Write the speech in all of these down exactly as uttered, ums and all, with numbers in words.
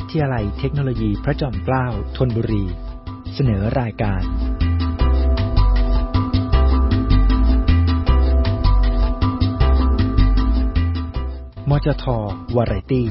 ทยาลัยเทคโนโลยีพระจอมเกล้าธนบุรีเสนอรายการมจท.วาไรตี้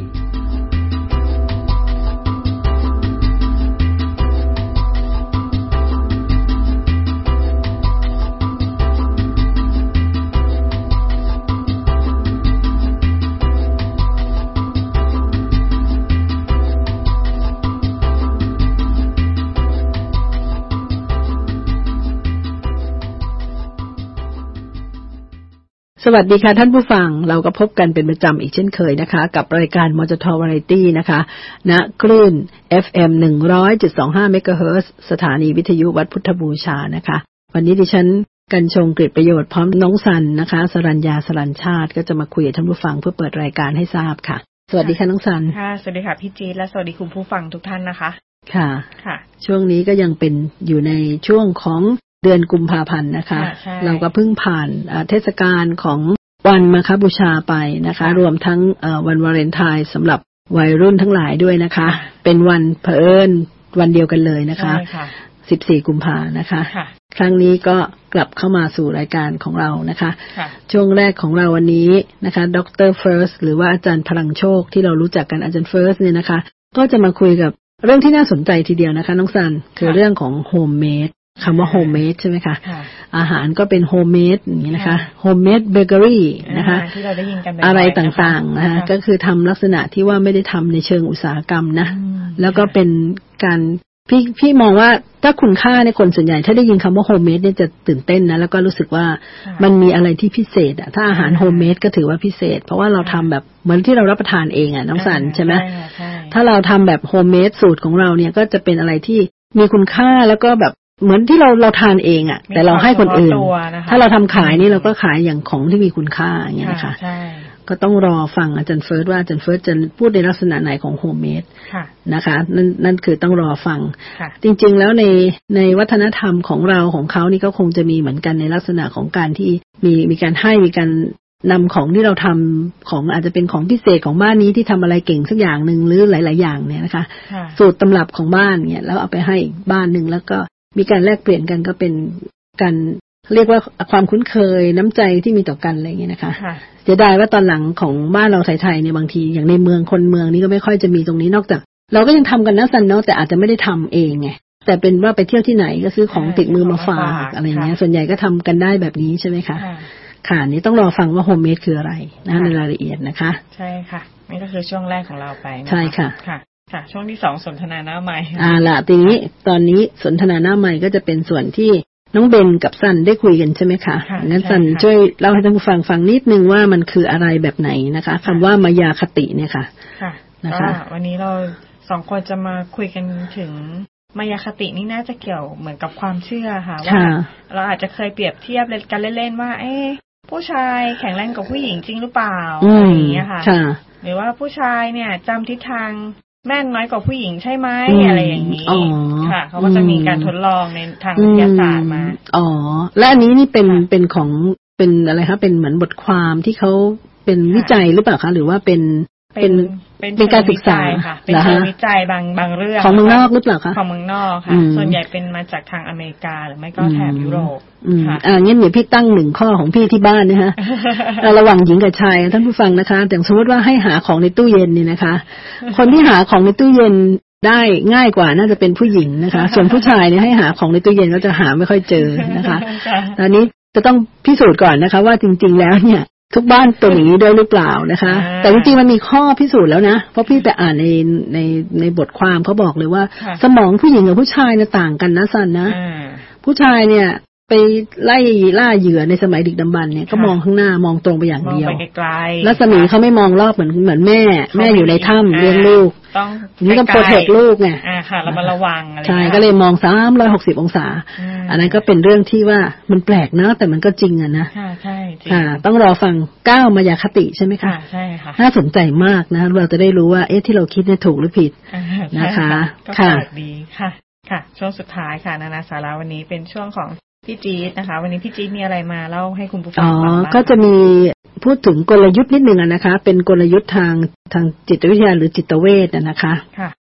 สวัสดีค่ะท่านผู้ฟังเราก็พบกันเป็นประจำอีกเช่นเคยนะคะกับรายการมจท.วาไรตี้นะคะณคลื่น เอฟ เอ็ม หนึ่งร้อยจุดสองห้า เมกะเฮิรตซ์ สถานีวิทยุวัดพุทธบูชานะคะวันนี้ดิฉันกัญชงกฤษประโยชน์พร้อมน้องสันนะคะสรัญญาสรัญชาติก็จะมาคุยกับท่านผู้ฟังเพื่อเปิดรายการให้ทราบค่ะสวัสดีค่ะน้องสันค่ะสวัสดีค่ะพี่จี๊ดและสวัสดีคุณผู้ฟังทุกท่านนะคะค่ะค่ะช่วงนี้ก็ยังเป็นอยู่ในช่วงของเดือนกุมภาพันธ์นะคะเราก็เพิ่งผ่านเทศกาลของวันมาฆบูชาไปนะคะรวมทั้งวันวาเลนไทน์สำหรับวัยรุ่นทั้งหลายด้วยนะคะเป็นวันเผอิญวันเดียวกันเลยนะคะสิบสี่กุมภานะคะครั้งนี้ก็กลับเข้ามาสู่รายการของเรานะคะช่วงแรกของเราวันนี้นะคะดร.เฟิร์สหรือว่าอาจารย์พลังโชคที่เรารู้จักกันอาจารย์เฟิร์สเนี่ยนะคะก็จะมาคุยกับเรื่องที่น่าสนใจทีเดียวนะคะน้องซันคือเรื่องของโฮมเมดคำว่าโฮมเมดใช่ไหมคะอาหารก็เป็นโฮมเมดอย่างนี้นะคะโฮมเมดเบเกอรี่นะคะที่เราได้ยินกันอะไรต่างๆนะคะก็คือทำลักษณะที่ว่าไม่ได้ทำในเชิงอุตสาหกรรมนะแล้วก็เป็นการพี่พี่มองว่าถ้าคุณค่าในคนส่วนใหญ่ถ้าได้ยินคำว่าโฮมเมดเนี่ยจะตื่นเต้นนะแล้วก็รู้สึกว่ามันมีอะไรที่พิเศษอ่ะถ้าอาหารโฮมเมดก็ถือว่าพิเศษเพราะว่าเราทำแบบเหมือนที่เรารับประทานเองอ่ะน้องสันใช่ไหมถ้าเราทำแบบโฮมเมดสูตรของเราเนี่ยก็จะเป็นอะไรที่มีคุณค่าแล้วก็แบบเหมือนที่เราเราทานเองอ่ะแต่เราให้คนอื่นถ้าเราทำขายนี่เราก็ขายอย่างของที่มีคุณค่าอย่างเงี้ยนะคะก็ต้องรอฟังอาจารย์เฟิร์สว่าอาจารย์เฟิร์สจะพูดในลักษณะไหนของโฮมเมดนะคะนั่นนั่นคือต้องรอฟังจริงๆแล้วในในวัฒนธรรมของเราของเขานี่ก็คงจะมีเหมือนกันในลักษณะของการที่มีมีการให้มีการนำของที่เราทำของอาจจะเป็นของพิเศษของบ้านนี้ที่ทำอะไรเก่งสักอย่างหนึ่งหรือหลายๆอย่างเนี่ยนะคะสูตรตำรับของบ้านเนี่ยแล้วเอาไปให้บ้านหนึ่งแล้วก็มีการแลกเปลี่ยนกันก็เป็นการเรียกว่าความคุ้นเคยน้ำใจที่มีต่อกันอะไรอย่างเงี้ยนะคะเสียดายว่าตอนหลังของบ้านเราไทยๆเนี่ยบางทีอย่างในเมืองคนเมืองนี่ก็ไม่ค่อยจะมีตรงนี้นอกจากเราก็ยังทำกันนะสันเนาะแต่อาจจะไม่ได้ทำเองไงแต่เป็นว่าไปเที่ยวที่ไหนก็ซื้อของติดมือมาฝากอะไรเงี้ยส่วนใหญ่ก็ทำกันได้แบบนี้ใช่ไหมคะค่ะนี่ต้องรอฟังว่าโฮมเมดคืออะไรนะในรายละเอียดนะคะใช่ค่ะนี่ก็คือช่วงแรกของเราไปใช่ค่ะค่ะช่วงที่สองสนทนาหน้าใหม่อ่าล่ะทีนี้ตอนนี้สนทนาหน้าใหม่ก็จะเป็นส่วนที่น้องเบนกับซันได้คุยกันใช่ไหมคะงั้นซันช่วยเล่าให้ท่านผู้ฟังฟังนิดนึงว่ามันคืออะไรแบบไหนนะคะคำว่ามายาคติเนี่ยค่ะค่ะนะคะวันนี้เราสองคนจะมาคุยกันถึงมายาคตินี่น่าจะเกี่ยวเหมือนกับความเชื่อค่ะว่าเราอาจจะเคยเปรียบเทียบกันเล่นๆว่าเอ๊ะผู้ชายแข็งแรงกว่าผู้หญิงจริงหรือเปล่าอะไรอย่างเงี้ยค่ะหรือว่าผู้ชายเนี่ยจำทิศทางแม่นน้อยกว่าผู้หญิงใช่ไหม อ, อะไรอย่างนี้ค่ะเขาก็จะมีการทดลองในทางวิทยาศาสตร์มาอ๋อและอันนี้นี่เป็นเป็นของเป็นอะไรคะเป็นเหมือนบทความที่เขาเป็นวิจัยหรือเปล่าคะหรือว่าเป็นเป็นเป็นการศึกษาค่ะเป็นงานวิจัยบางบางเรื่องของเมืองนอกหรือเปล่าคะของเมืองนอกค่ะส่วนใหญ่เป็นมาจากทางอเมริกาหรือไม่ก็แถบยุโรปค่ะอ่างั้นเดี๋ยวพี่ตั้งหนึ่งข้อของพี่ที่บ้านนะฮะระหว่างหญิงกับชายท่านผู้ฟังนะคะแต่สมมติว่าให้หาของในตู้เย็นนี่นะคะคนที่หาของในตู้เย็นได้ง่ายกว่าน่าจะเป็นผู้หญิงนะคะส่วนผู้ชายเนี่ยให้หาของในตู้เย็นก็จะหาไม่ค่อยเจอนะคะตอนนี้จะต้องพิสูจน์ก่อนนะคะว่าจริงๆแล้วเนี่ยทุกบ้านตัวอย่างนี้ด้วยหรือเปล่านะคะแต่จริงๆมันมีข้อพิสูจน์แล้วนะเพราะพี่ไปอ่านในในในบทความเขาบอกเลยว่าสมองผู้หญิงกับผู้ชายเนี่ยต่างกันนะสันนะผู้ชายเนี่ยไปไล่ล่าเหยื่อในสมัยดึกดำบรรพ์เนี่ยก็มองข้างหน้ามองตรงไปอย่างเดียวรัศมีเขาไม่มองรอบเหมือนเหมือนแม่แม่อยู่ในถ้ำเลี้ยงลูกต้องนี่ต้องโปรเทคลูกไงอ่าค่ะเรามาระวังอะไรใช่ก็เลยมองสามร้อยหกสิบองศาอันนั้นก็เป็นเรื่องที่ว่ามันแปลกนะแต่มันก็จริงอ่ะนะค่ะใช่จริงค่ะต้องรอฟังเก้ามายาคติใช่ไหมคะใช่ค่ะน่าสนใจมากนะเราจะได้รู้ว่าเอ๊ะที่เราคิดเนี่ยถูกหรือผิดนะคะค่ะดีค่ะค่ะช่วงสุดท้ายค่ะนานาสาระวันนี้เป็นช่วงของพี่จี๊ดนะคะวันนี้พี่จี๊ดมีอะไรมาเล่าให้คุณผู้ฟังฟังบ้างอ๋อก็จะมีพูดถึงกลยุทธ์นิดนึงนะคะเป็นกลยุทธ์ทางทางจิตวิทยาหรือจิตเวชนะคะ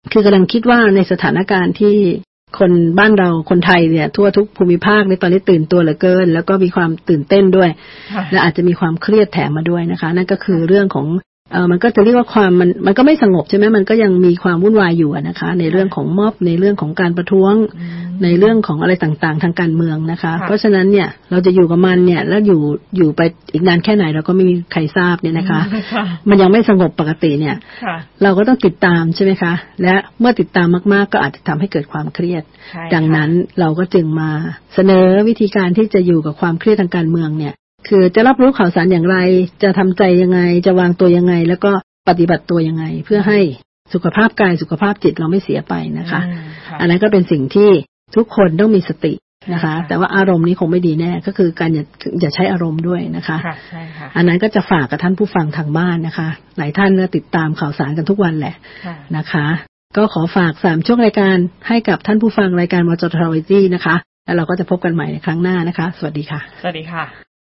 คือกำลังคิดว่าในสถานการณ์ที่คนบ้านเราคนไทยเนี่ยทั่วทุกภูมิภาคในตอนนี้ตื่นตัวเหลือเกินแล้วก็มีความตื่นเต้นด้วยและอาจจะมีความเครียดแถมมาด้วยนะคะนั่นก็คือเรื่องของเออมันก็จะเรียกว่าความมันมันก็ไม่สงบใช่ไหมมันก็ยังมีความวุ่นวายอยู่นะคะในเรื่องของม็อบในเรื่องของการประท้วงในเรื่องของอะไรต่างๆทางการเมืองนะคะเพราะฉะนั้นเนี่ยเราจะอยู่กับมันเนี่ยแล้วอยู่อยู่ไปอีกนานแค่ไหนเราก็ไม่มีใครทราบเนี่ยนะคะมันยังไม่สงบปกติเนี่ยเราก็ต้องติดตามใช่ไหมคะและเมื่อติดตามมากๆก็อาจจะทำให้เกิดความเครียดดังนั้นเราก็จึงมาเสนอวิธีการที่จะอยู่กับความเครียดทางการเมืองเนี่ยคือจะรับรู้ข่าวสารอย่างไรจะทำใจยังไงจะวางตัวยังไงแล้วก็ปฏิบัติตัวยังไงเพื่อให้สุขภาพกายสุขภาพจิตเราไม่เสียไปนะคะอันนั้นก็เป็นสิ่งที่ทุกคนต้องมีสตินะคะแต่ว่าอารมณ์นี้คงไม่ดีแน่ก็คือการอย่าอย่าใช้อารมณ์ด้วยนะคะอันนั้นก็จะฝากกับท่านผู้ฟังทางบ้านนะคะหลายท่านก็ติดตามข่าวสารกันทุกวันแหละนะคะก็ขอฝากสามช่วงรายการให้กับท่านผู้ฟังรายการวจทวาไรตี้นะคะแล้วเราก็จะพบกันใหม่ในครั้งหน้านะคะสวัสดีค่ะสวัสดีค่ะ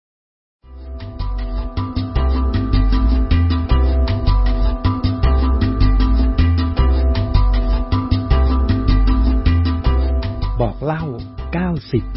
บอกเล่าเก้าสิบ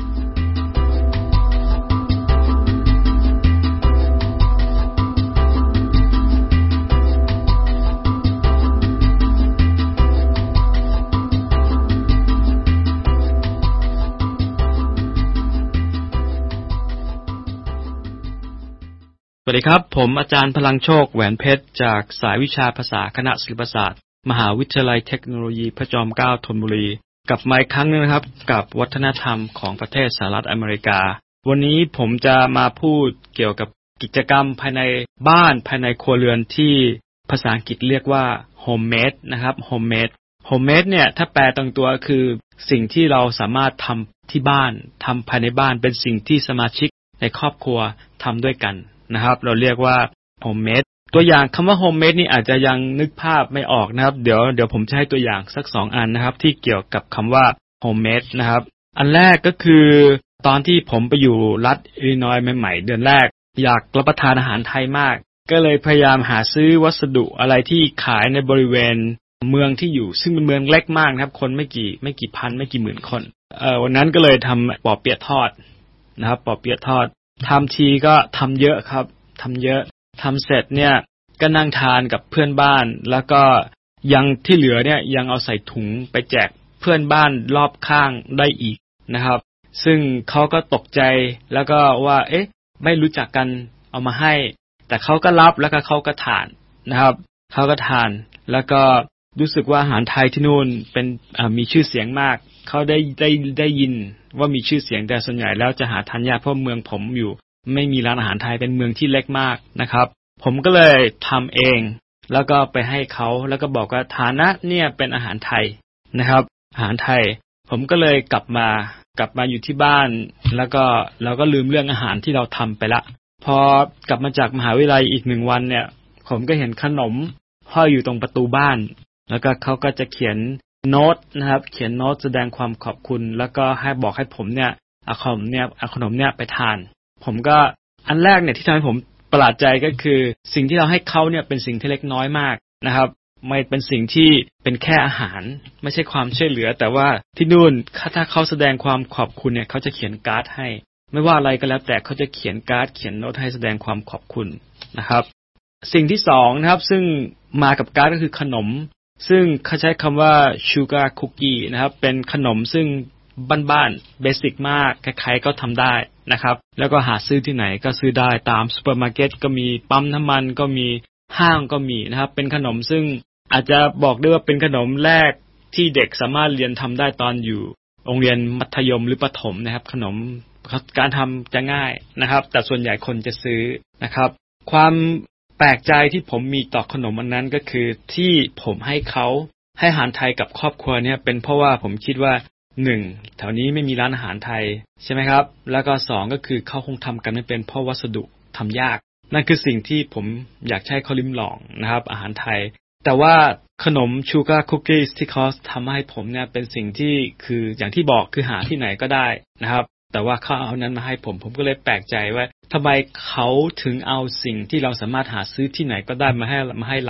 สวัสดีครับผมอาจารย์พลังโชคแหวนเพชรจากสายวิชาภาษาคณะศิลปศาสตร์มหาวิทยาลัยเทคโนโลยีพระจอมเกล้าธนบุรีกลับมาอีกครั้งนึงนะครับกับวัฒนธรรมของประเทศสหรัฐอเมริกาวันนี้ผมจะมาพูดเกี่ยวกับกิจกรรมภายในบ้านภายในครัวเรือนที่ภาษาอังกฤษเรียกว่า homemade นะครับ homemade homemade เนี่ยถ้าแปลตรงตัวคือสิ่งที่เราสามารถทำที่บ้านทำภายในบ้านเป็นสิ่งที่สมาชิกในครอบครัวทำด้วยกันนะครับเราเรียกว่า homemade ตัวอย่างคำว่า homemade นี่อาจจะยังนึกภาพไม่ออกนะครับเดี๋ยวเดี๋ยวผมจะให้ตัวอย่างสักสองอันนะครับที่เกี่ยวกับคำว่า homemade นะครับอันแรกก็คือตอนที่ผมไปอยู่รัฐอิลลินอยส์ใหม่ๆเดือนแรกอยากรับประทานอาหารไทยมากก็เลยพยายามหาซื้อวัสดุอะไรที่ขายในบริเวณเมืองที่อยู่ซึ่งเป็นเมืองเล็กมากนะครับคนไม่กี่ไม่กี่พันไม่กี่หมื่นคนเอ่อวันนั้นก็เลยทำปอเปี๊ยะทอดนะครับปอเปี๊ยะทอดทำทีก็ทำเยอะครับทำเยอะทำเสร็จเนี่ยก็นั่งทานกับเพื่อนบ้านแล้วก็ยังที่เหลือเนี่ยยังเอาใส่ถุงไปแจกเพื่อนบ้านรอบข้างได้อีกนะครับซึ่งเขาก็ตกใจแล้วก็ว่าเอ๊ะไม่รู้จักกันเอามาให้แต่เขาก็รับแล้วก็เขาก็ทานนะครับเขาก็ทานแล้วก็รู้สึกว่าอาหารไทยที่นู่นเป็นมีชื่อเสียงมากเขาได้ได้ได้ยินว่ามีชื่อเสียงแต่ส่วนใหญ่แล้วจะหาทานยากเพราะเมืองผมอยู่ไม่มีร้านอาหารไทยเป็นเมืองที่เล็กมากนะครับผมก็เลยทำเองแล้วก็ไปให้เขาแล้วก็บอกว่าฐานะเนี่ยเป็นอาหารไทยนะครับอาหารไทยผมก็เลยกลับมากลับมาอยู่ที่บ้านแล้วก็เราก็ลืมเรื่องอาหารที่เราทำไปละพอกลับมาจากมหาวิทยาลัยอีกหนึ่งวันเนี่ยผมก็เห็นขนมห้อยอยู่ตรงประตูบ้านแล้วก็เขาก็จะเขียนโน้ตนะครับเขียนโน้ตแสดงความขอบคุณแล้วก็ให้บอกให้ผมเนี่ยเอาขนมเนี่ยเอาขนมเนี่ยไปทานผมก็อันแรกเนี่ยที่ทำให้ผมประหลาดใจก็คือสิ่งที่เราให้เขาเนี่ยเป็นสิ่งที่เล็กน้อยมากนะครับไม่เป็นสิ่งที่เป็นแค่อาหารไม่ใช่ความช่วยเหลือแต่ว่าที่นู่นถ้าเขาแสดงความขอบคุณเนี่ยเขาจะเขียนการ์ดให้ไม่ว่าอะไรก็แล้วแต่เขาจะเขียนการ์ดเขียนโน้ตให้แสดงความขอบคุณนะครับสิ่งที่สองนะครับซึ่งมากับการ์ดก็คือขนมซึ่งเขาใช้คำว่า sugar cookie นะครับเป็นขนมซึ่งบ้านๆเบสิกมากใครๆก็ทำได้นะครับแล้วก็หาซื้อที่ไหนก็ซื้อได้ตามซุปเปอร์มาร์เก็ตก็มีปั๊มน้ำมันก็มีห้างก็มีนะครับเป็นขนมซึ่งอาจจะบอกได้ว่าเป็นขนมแรกที่เด็กสามารถเรียนทำได้ตอนอยู่โรงเรียนมัธยมหรือประถมนะครับขนมการทำจะง่ายนะครับแต่ส่วนใหญ่คนจะซื้อนะครับความแปลกใจที่ผมมีต่อขนมอันนั้นก็คือที่ผมให้เขาให้อาหารไทยกับครอบครัวเนี่ยเป็นเพราะว่าผมคิดว่าหนึ่งแถวนี้ไม่มีร้านอาหารไทยใช่ไหมครับแล้วก็สองก็คือเขาคงทำกันไม่เป็นเพราะวัสดุทำยากนั่นคือสิ่งที่ผมอยากให้เขาลิ้มลองนะครับอาหารไทยแต่ว่าขนมชูการ์คุกกี้ที่เขาทำให้ผมเนี่ยเป็นสิ่งที่คืออย่างที่บอกคือหาที่ไหนก็ได้นะครับแต่ว่าเขาเอานั้นมาให้ผมผมก็เลยแปลกใจว่าทำไมเขาถึงเอาสิ่งที่เราสามารถหาซื้อที่ไหนก็ได้มาให้มาให้เรา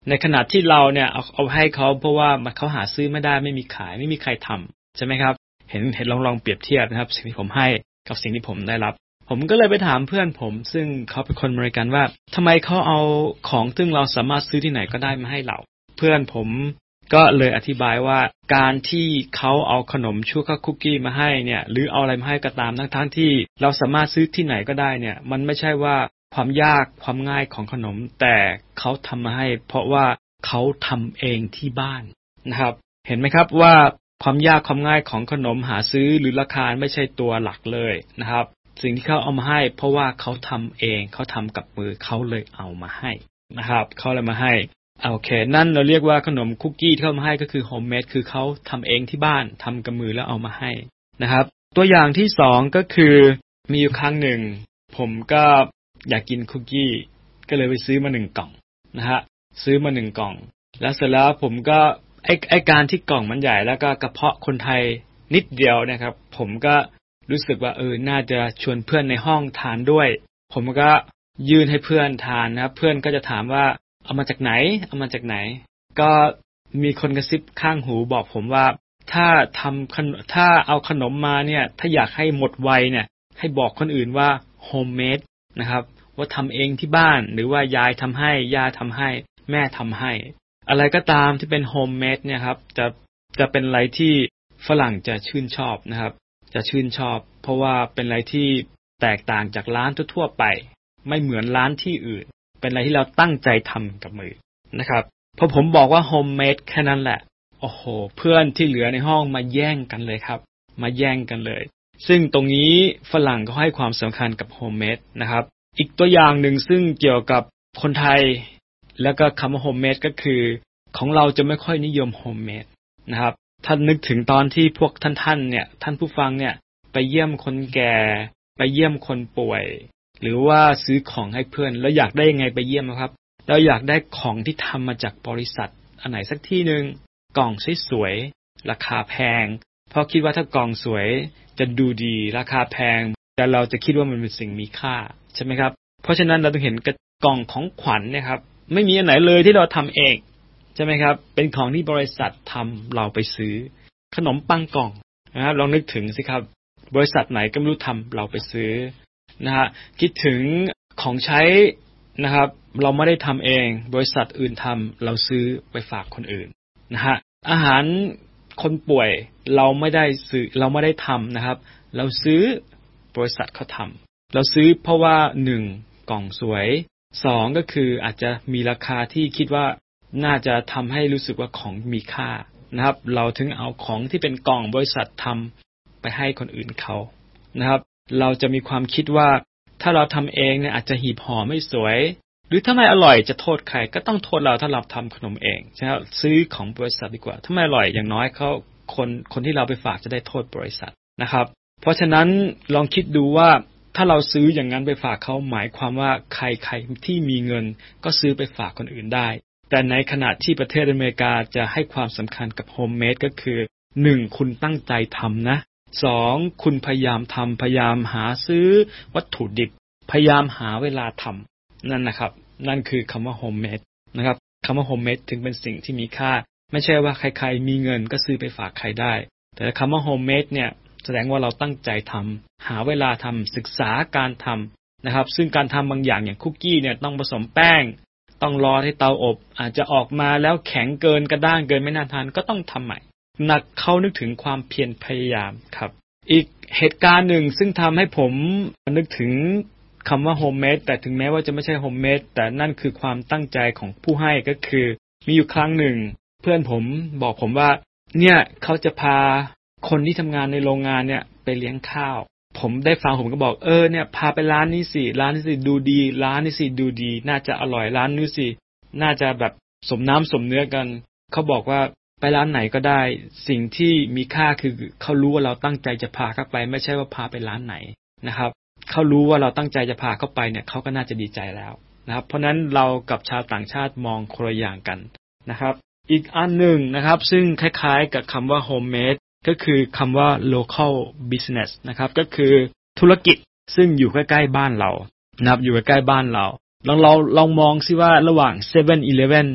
ในขณะที่เราเนี่ยเอาเอาให้เขาเพราะว่าเขาหาซื้อไม่ได้ไม่มีขายไม่มีใครทำใช่ไหมครับเห็นเห็นลองลองเปรียบเทียบนะครับสิ่งที่ผมให้กับสิ่งที่ผมได้รับผมก็เลยไปถามเพื่อนผมซึ่งเขาเป็นคนอเมริกันว่าทำไมเขาเอาของซึ่งเราสามารถซื้อที่ไหนก็ได้มาให้เราเพื่อนผมก็เลยอธิบายว่าการที่เขาเอาขนมชูการ์คุกกี้มาให้เนี่ยหรือเอาอะไรมาให้ก็ตามทั้งๆที่เราสามารถซื้อที่ไหนก็ได้เนี่ยมันไม่ใช่ว่าความยากความง่ายของขนมแต่เขาทำมาให้เพราะว่าเขาทำเองที่บ้านนะครับเห็นไหมครับว่าความยากความง่ายของขนมหาซื้อหรือราคาไม่ใช่ตัวหลักเลยนะครับสิ่งที่เขาเอามาให้เพราะว่าเขาทำเองเขาทำกับมือเขาเลยเอามาให้นะครับเขาเลยมาให้โอเคนั่นเราเรียกว่าขนมคุกกี้ที่เขามาให้ก็คือโฮมเมดคือเขาทำเองที่บ้านทำกับมือแล้วเอามาให้นะครับตัวอย่างที่สองก็คือมีอยู่ครั้งหนึ่งผมก็อยากกินคุกกี้ก็เลยไปซื้อมาหนึ่งกล่องนะฮะซื้อมาหนึ่งกล่องแล้วเสร็จแล้วผมก็ไอ้ไอ้การที่กล่องมันใหญ่แล้วก็กระเพาะคนไทยนิดเดียวนะครับผมก็รู้สึกว่าเออน่าจะชวนเพื่อนในห้องทานด้วยผมก็ยื่นให้เพื่อนทานนะครับเพื่อนก็จะถามว่าเอามาจากไหนเอามาจากไหนก็มีคนกระซิบข้างหูบอกผมว่าถ้าทำขนมถ้าเอาขนมมาเนี่ยถ้าอยากให้หมดไวเนี่ยให้บอกคนอื่นว่าโฮมเมดนะครับว่าทำเองที่บ้านหรือว่ายายทำให้ย่าทำให้แม่ทำให้อะไรก็ตามที่เป็นโฮมเมดเนี่ยครับจะจะเป็นอะไรที่ฝรั่งจะชื่นชอบนะครับจะชื่นชอบเพราะว่าเป็นอะไรที่แตกต่างจากร้านทั่วๆไปไม่เหมือนร้านที่อื่นเป็นอะไรที่เราตั้งใจทำกับมือนะครับพอผมบอกว่าโฮมเมดแค่นั้นแหละโอ้โหเพื่อนที่เหลือในห้องมาแย่งกันเลยครับมาแย่งกันเลยซึ่งตรงนี้ฝรั่งก็ให้ความสำคัญกับโฮมเมดนะครับอีกตัวอย่างหนึ่งซึ่งเกี่ยวกับคนไทยแล้วก็คำว่าโฮมเมดก็คือของเราจะไม่ค่อยนิยมโฮมเมดนะครับท่านนึกถึงตอนที่พวกท่านๆเนี่ยท่านผู้ฟังเนี่ยไปเยี่ยมคนแก่ไปเยี่ยมคนป่วยหรือว่าซื้อของให้เพื่อนแล้วอยากได้ยังไงไปเยี่ยมครับเราอยากได้ของที่ทำมาจากบริษัทอันไหนสักที่นึงกล่องสวยๆราคาแพงเพราะคิดว่าถ้ากล่องสวยจะดูดีราคาแพงแต่เราจะคิดว่ามันเป็นสิ่งมีค่าใช่ไหมครับเพราะฉะนั้นเราต้องเห็นกล่องของขวัญเนี่ยครับไม่มีอันไหนเลยที่เราทำเองใช่ไหมครับเป็นของที่บริษัททำเราไปซื้อขนมปังกล่องนะครับลองนึกถึงสิครับบริษัทไหนก็ไม่รู้ทำเราไปซื้อนะฮะคิดถึงของใช้นะครับเราไม่ได้ทำเองบริษัทอื่นทำเราซื้อไปฝากคนอื่นนะฮะอาหารคนป่วยเราไม่ได้ซื้อเราไม่ได้ทำนะครับเราซื้อบริษัทเขาทำเราซื้อเพราะว่าหนึ่งกล่องสวยสองก็คืออาจจะมีราคาที่คิดว่าน่าจะทำให้รู้สึกว่าของมีค่านะครับเราถึงเอาของที่เป็นกล่องบริษัททำไปให้คนอื่นเขานะครับเราจะมีความคิดว่าถ้าเราทำเองเนี่ยอาจจะหีบห่อไม่สวยหรือถ้าไม่อร่อยจะโทษใครก็ต้องโทษเราถ้าเราทำขนมเองใช่ไหมครับซื้อของบริษัทดีกว่าถ้าไม่อร่อยอย่างน้อยเขาคนคนที่เราไปฝากจะได้โทษบริษัทนะครับเพราะฉะนั้นลองคิดดูว่าถ้าเราซื้ออย่างนั้นไปฝากเขาหมายความว่าใครใครที่มีเงินก็ซื้อไปฝากคนอื่นได้แต่ในขณะที่ประเทศอเมริกาจะให้ความสำคัญกับโฮมเมดก็คือหนึ่งคุณตั้งใจทำนะสองคุณพยายามทำพยายามหาซื้อวัตถุดิบพยายามหาเวลาทำนั่นนะครับนั่นคือคำว่าโฮมเมดนะครับคำว่าโฮมเมดถึงเป็นสิ่งที่มีค่าไม่ใช่ว่าใครๆมีเงินก็ซื้อไปฝากใครได้แต่คำว่าโฮมเมดเนี่ยแสดงว่าเราตั้งใจทำหาเวลาทำศึกษาการทำนะครับซึ่งการทำบางอย่างอย่างคุกกี้เนี่ยต้องผสมแป้งต้องรอให้เตาอบอาจจะออกมาแล้วแข็งเกินกระด้างเกินไม่น่าทานก็ต้องทำใหม่หนักเข้านึกถึงความเพียรพยายามครับอีกเหตุการณ์หนึ่งซึ่งทำให้ผมนึกถึงคำว่าโฮมเมดแต่ถึงแม้ว่าจะไม่ใช่โฮมเมดแต่นั่นคือความตั้งใจของผู้ให้ก็คือมีอยู่ครั้งหนึ่งเพื่อนผมบอกผมว่าเนี่ยเขาจะพาคนที่ทำงานในโรงงานเนี่ยไปเลี้ยงข้าวผมได้ฟังผมก็บอกเออเนี่ยพาไปร้านนี้สิร้านนี้สิดูดีร้านนี้สิดูดีน่าจะอร่อยร้านนี้สิน่าจะแบบสมน้ำสมเนื้อกันเขาบอกว่าไปร้านไหนก็ได้สิ่งที่มีค่าคือเขารู้ว่าเราตั้งใจจะพาเขาไปไม่ใช่ว่าพาไปร้านไหนนะครับเขารู้ว่าเราตั้งใจจะพาเขาไปเนี่ยเขาก็น่าจะดีใจแล้วนะครับเพราะนั้นเรากับชาวต่างชาติมองคนละอย่างกันนะครับอีกอันหนึ่งนะครับซึ่งคล้ายๆกับคำว่า homemade ก็คือคำว่า local business นะครับก็คือธุรกิจซึ่งอยู่ใกล้ๆบ้านเรานะครับอยู่ใกล้ๆบ้านเราลองเราลองมองซิว่าระหว่าง เซเว่น อีเลฟเว่น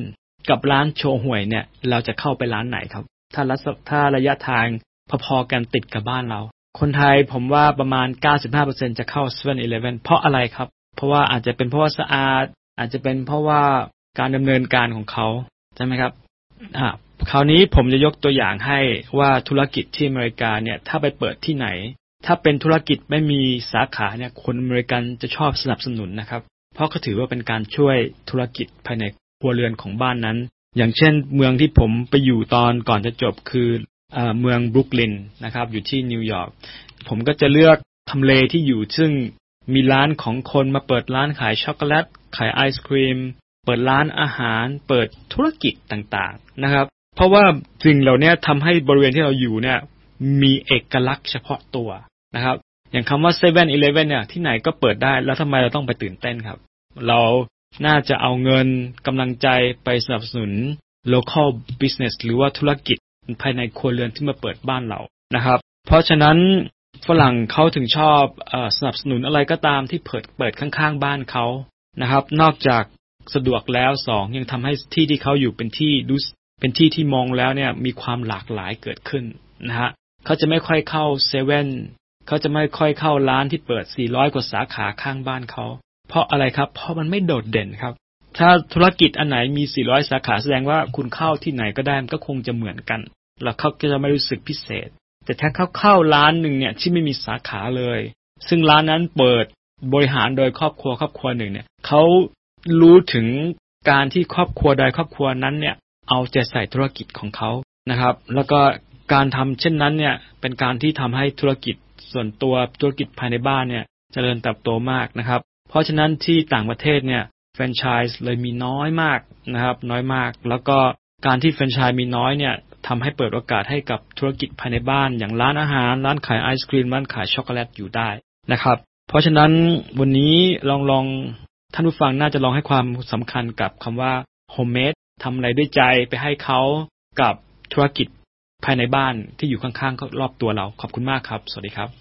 กับร้านโชห่วยเนี่ยเราจะเข้าไปร้านไหนครับถ้าระถ้าระยะทางพอๆกันติดกับบ้านเราคนไทยผมว่าประมาณ เก้าสิบห้าเปอร์เซ็นต์ จะเข้า เซเว่น อีเลฟเว่น เพราะอะไรครับเพราะว่าอาจจะเป็นเพราะว่าสะอาดอาจจะเป็นเพราะว่าการดำเนินการของเขาใช่ไหมครับอ่าคราวนี้ผมจะยกตัวอย่างให้ว่าธุรกิจที่อเมริกาเนี่ยถ้าไปเปิดที่ไหนถ้าเป็นธุรกิจไม่มีสาขาเนี่ยคนอเมริกันจะชอบสนับสนุนนะครับเพราะเขาถือว่าเป็นการช่วยธุรกิจภายในครัวเรือนของบ้านนั้นอย่างเช่นเมืองที่ผมไปอยู่ตอนก่อนจะจบคือเอ่อเมืองบรุกลินนะครับอยู่ที่นิวยอร์กผมก็จะเลือกทำเลที่อยู่ซึ่งมีร้านของคนมาเปิดร้านขายช็อกโกแลตขายไอศกรีมเปิดร้านอาหารเปิดธุรกิจต่างๆนะครับเพราะว่าสิ่งเหล่านี้ทำให้บริเวณที่เราอยู่เนี่ยมีเอกลักษณ์เฉพาะตัวนะครับอย่างคำว่า เซเว่น อีเลฟเว่น เนี่ยที่ไหนก็เปิดได้แล้วทำไมเราต้องไปตื่นเต้นครับเราน่าจะเอาเงินกำลังใจไปสนับสนุน local business หรือว่าธุรกิจภายในครัวเรือนที่มาเปิดบ้านเรานะครับเพราะฉะนั้นฝรั่งเขาถึงชอบเอ่อสนับสนุนอะไรก็ตามที่เปิดเปิดข้างๆบ้านเขานะครับนอกจากสะดวกแล้วสองยังทำให้ที่ที่เขาอยู่เป็นที่ดูเป็นที่ที่มองแล้วเนี่ยมีความหลากหลายเกิดขึ้นนะฮะเขาจะไม่ค่อยเข้าเซเว่นเขาจะไม่ค่อยเข้าร้านที่เปิดสี่ร้อยกว่าสาขาข้างบ้านเขาเพราะอะไรครับเพราะมันไม่โดดเด่นครับถ้าธุรกิจอันไหนมีสี่ร้อยสาขาแสดงว่าคุณเข้าที่ไหนก็ได้มันก็คงจะเหมือนกันแล้วเขาก็จะไม่รู้สึกพิเศษแต่ถ้าเขาเข้าร้านหนึ่งเนี่ยที่ไม่มีสาขาเลยซึ่งร้านนั้นเปิดบริหารโดยครอบครัวครอบครัวหนึ่งเนี่ยเขารู้ถึงการที่ครอบครัวใดครอบครัวนั้นเนี่ยเอาใจใส่ธุรกิจของเขานะครับแล้วก็การทำเช่นนั้นเนี่ยเป็นการที่ทำให้ธุรกิจส่วนตัวธุรกิจภายในบ้านเนี่ยเจริญเติบโตมากนะครับเพราะฉะนั้นที่ต่างประเทศเนี่ยแฟรนไชส์เลยมีน้อยมากนะครับน้อยมากแล้วก็การที่แฟรนไชส์มีน้อยเนี่ยทำให้เปิดโอกาสให้กับธุรกิจภายในบ้านอย่างร้านอาหารร้านขายไอศกรีมร้านขายช็อกโกแลตอยู่ได้นะครับเพราะฉะนั้นวันนี้ลองลองท่านผู้ฟังน่าจะลองให้ความสำคัญกับคำว่าโฮมเมดทำอะไรด้วยใจไปให้เขากับธุรกิจภายในบ้านที่อยู่ข้างๆรอบตัวเราขอบคุณมากครับสวัสดีครับ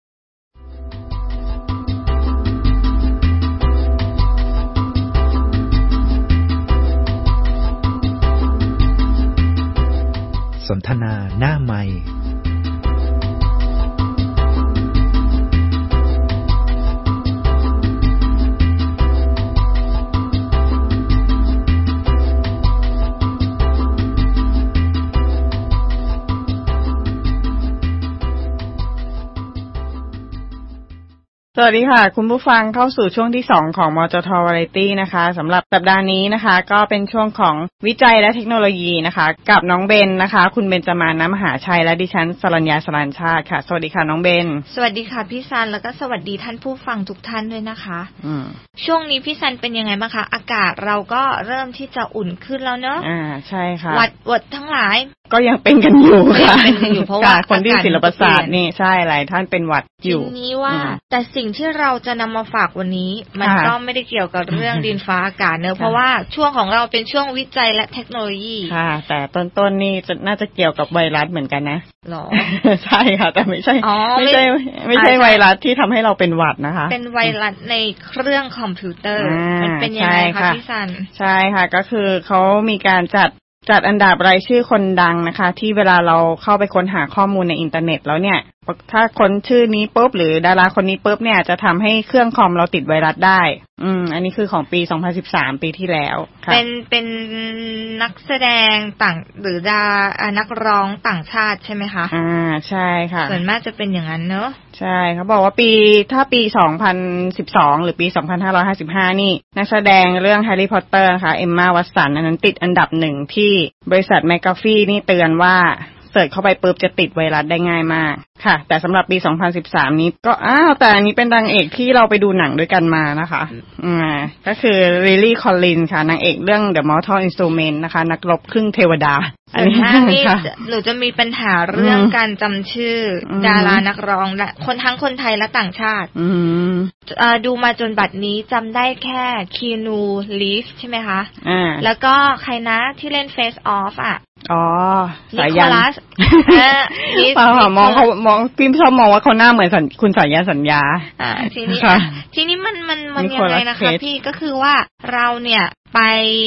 สนทนาหน้าไมค์สวัสดีค่ะคุณผู้ฟังเข้าสู่ช่วงที่สองของมจท Variety นะคะสำหรับสัปดาห์นี้นะคะก็เป็นช่วงของวิจัยและเทคโนโลยีนะคะกับน้องเบนนะคะคุณเบนจามาน ณ มหาชัยและดิฉันสรัญญา สรัญชาติค่ะสวัสดีค่ะน้องเบนสวัสดีค่ะพี่ซันแล้วก็สวัสดีท่านผู้ฟังทุกท่านด้วยนะคะอืมช่วงนี้พี่ซันเป็นยังไงบ้างคะอากาศเราก็เริ่มที่จะอุ่นขึ้นแล้วเนอะอ่าใช่ค่ะหวัดหวัดทั้งหลายก็ยังเป็นกันอยู่ค่ะเป็นกันอยู่เพราะว่าคนที่ศิลปศาสตร์นี่ใช่หลายท่านเป็นหวัดอยู่ทีนี้ว่าแต่สิ่งที่เราจะนำมาฝากวันนี้มันก็ไม่ได้เกี่ยวกับเรื่องดินฟ้าอากาศเนอะเพราะว่าช่วงของเราเป็นช่วงวิจัยและเทคโนโลยีค่ะแต่ต้นๆ นี่จะน่าจะเกี่ยวกับไวรัสเหมือนกันนะหรอใช่ค่ะแต่ไม่ใช่ไม่ใช่ไม่ใช่ไวรัสที่ทำให้เราเป็นหวัดนะคะเป็นไวรัสในเครื่องคอมพิวเตอร์มันเป็นยังไงคะพี่ซันใช่ค่ะก็คือเขามีการจัดจัดอันดับรายชื่อคนดังนะคะที่เวลาเราเข้าไปค้นหาข้อมูลในอินเทอร์เน็ตแล้วเนี่ยถ้าคนชื่อนี้ปุ๊บหรือดาราคนนี้ปุ๊บเนี่ยจะทำให้เครื่องคอมเราติดไวรัสได้อืมอันนี้คือของปีสองพันสิบสามปีที่แล้วค่ะเป็นเป็นนักแสดงต่างหรือดานักร้องต่างชาติใช่ไหมคะอ่าใช่ค่ะส่วนมากจะเป็นอย่างนั้นเนอะใช่เขาบอกว่าปีถ้าปีสองพันสิบสองหรือปีสองพันห้าร้อยห้าสิบห้านี่นักแสดงเรื่องแฮร์รี่พอตเตอร์นะคะเอมม่าวัตสันอันนั้นติดอันดับหนึ่งที่บริษัทแมคกาฟี่นี่เตือนว่าเสิร์ชเข้าไปปุ๊บจะติดไวรัสได้ง่ายมากค่ะแต่สำหรับปีสองพันสิบสามนี้ก็อ้าวแต่อันนี้เป็นนางเอกที่เราไปดูหนังด้วยกันมานะคะอืมก็คือลิลลี่คอลลินค่ะนางเอกเรื่อง The Mortal Instrument นะคะนักรบครึ่งเทวดาอันนี้หนูจะมีปัญหาเรื่องการจำชื่อดารานักร้องและคนทั้งคนไทยและต่างชาติดูมาจนบัดนี้จำได้แค่คีนูรีฟใช่ไหมคะแล้วก็ใครนะที่เล่น Face Off อ่ะอ๋อสายันนี่มองเขามองพิมพ์ชอบมองว่าเขาหน้าเหมือนคุณสายันสัญญาอ่าทีนี้ทีนี้มันมันมันยังไงนะคะพี่ก็คือว่าเราเนี่ยไป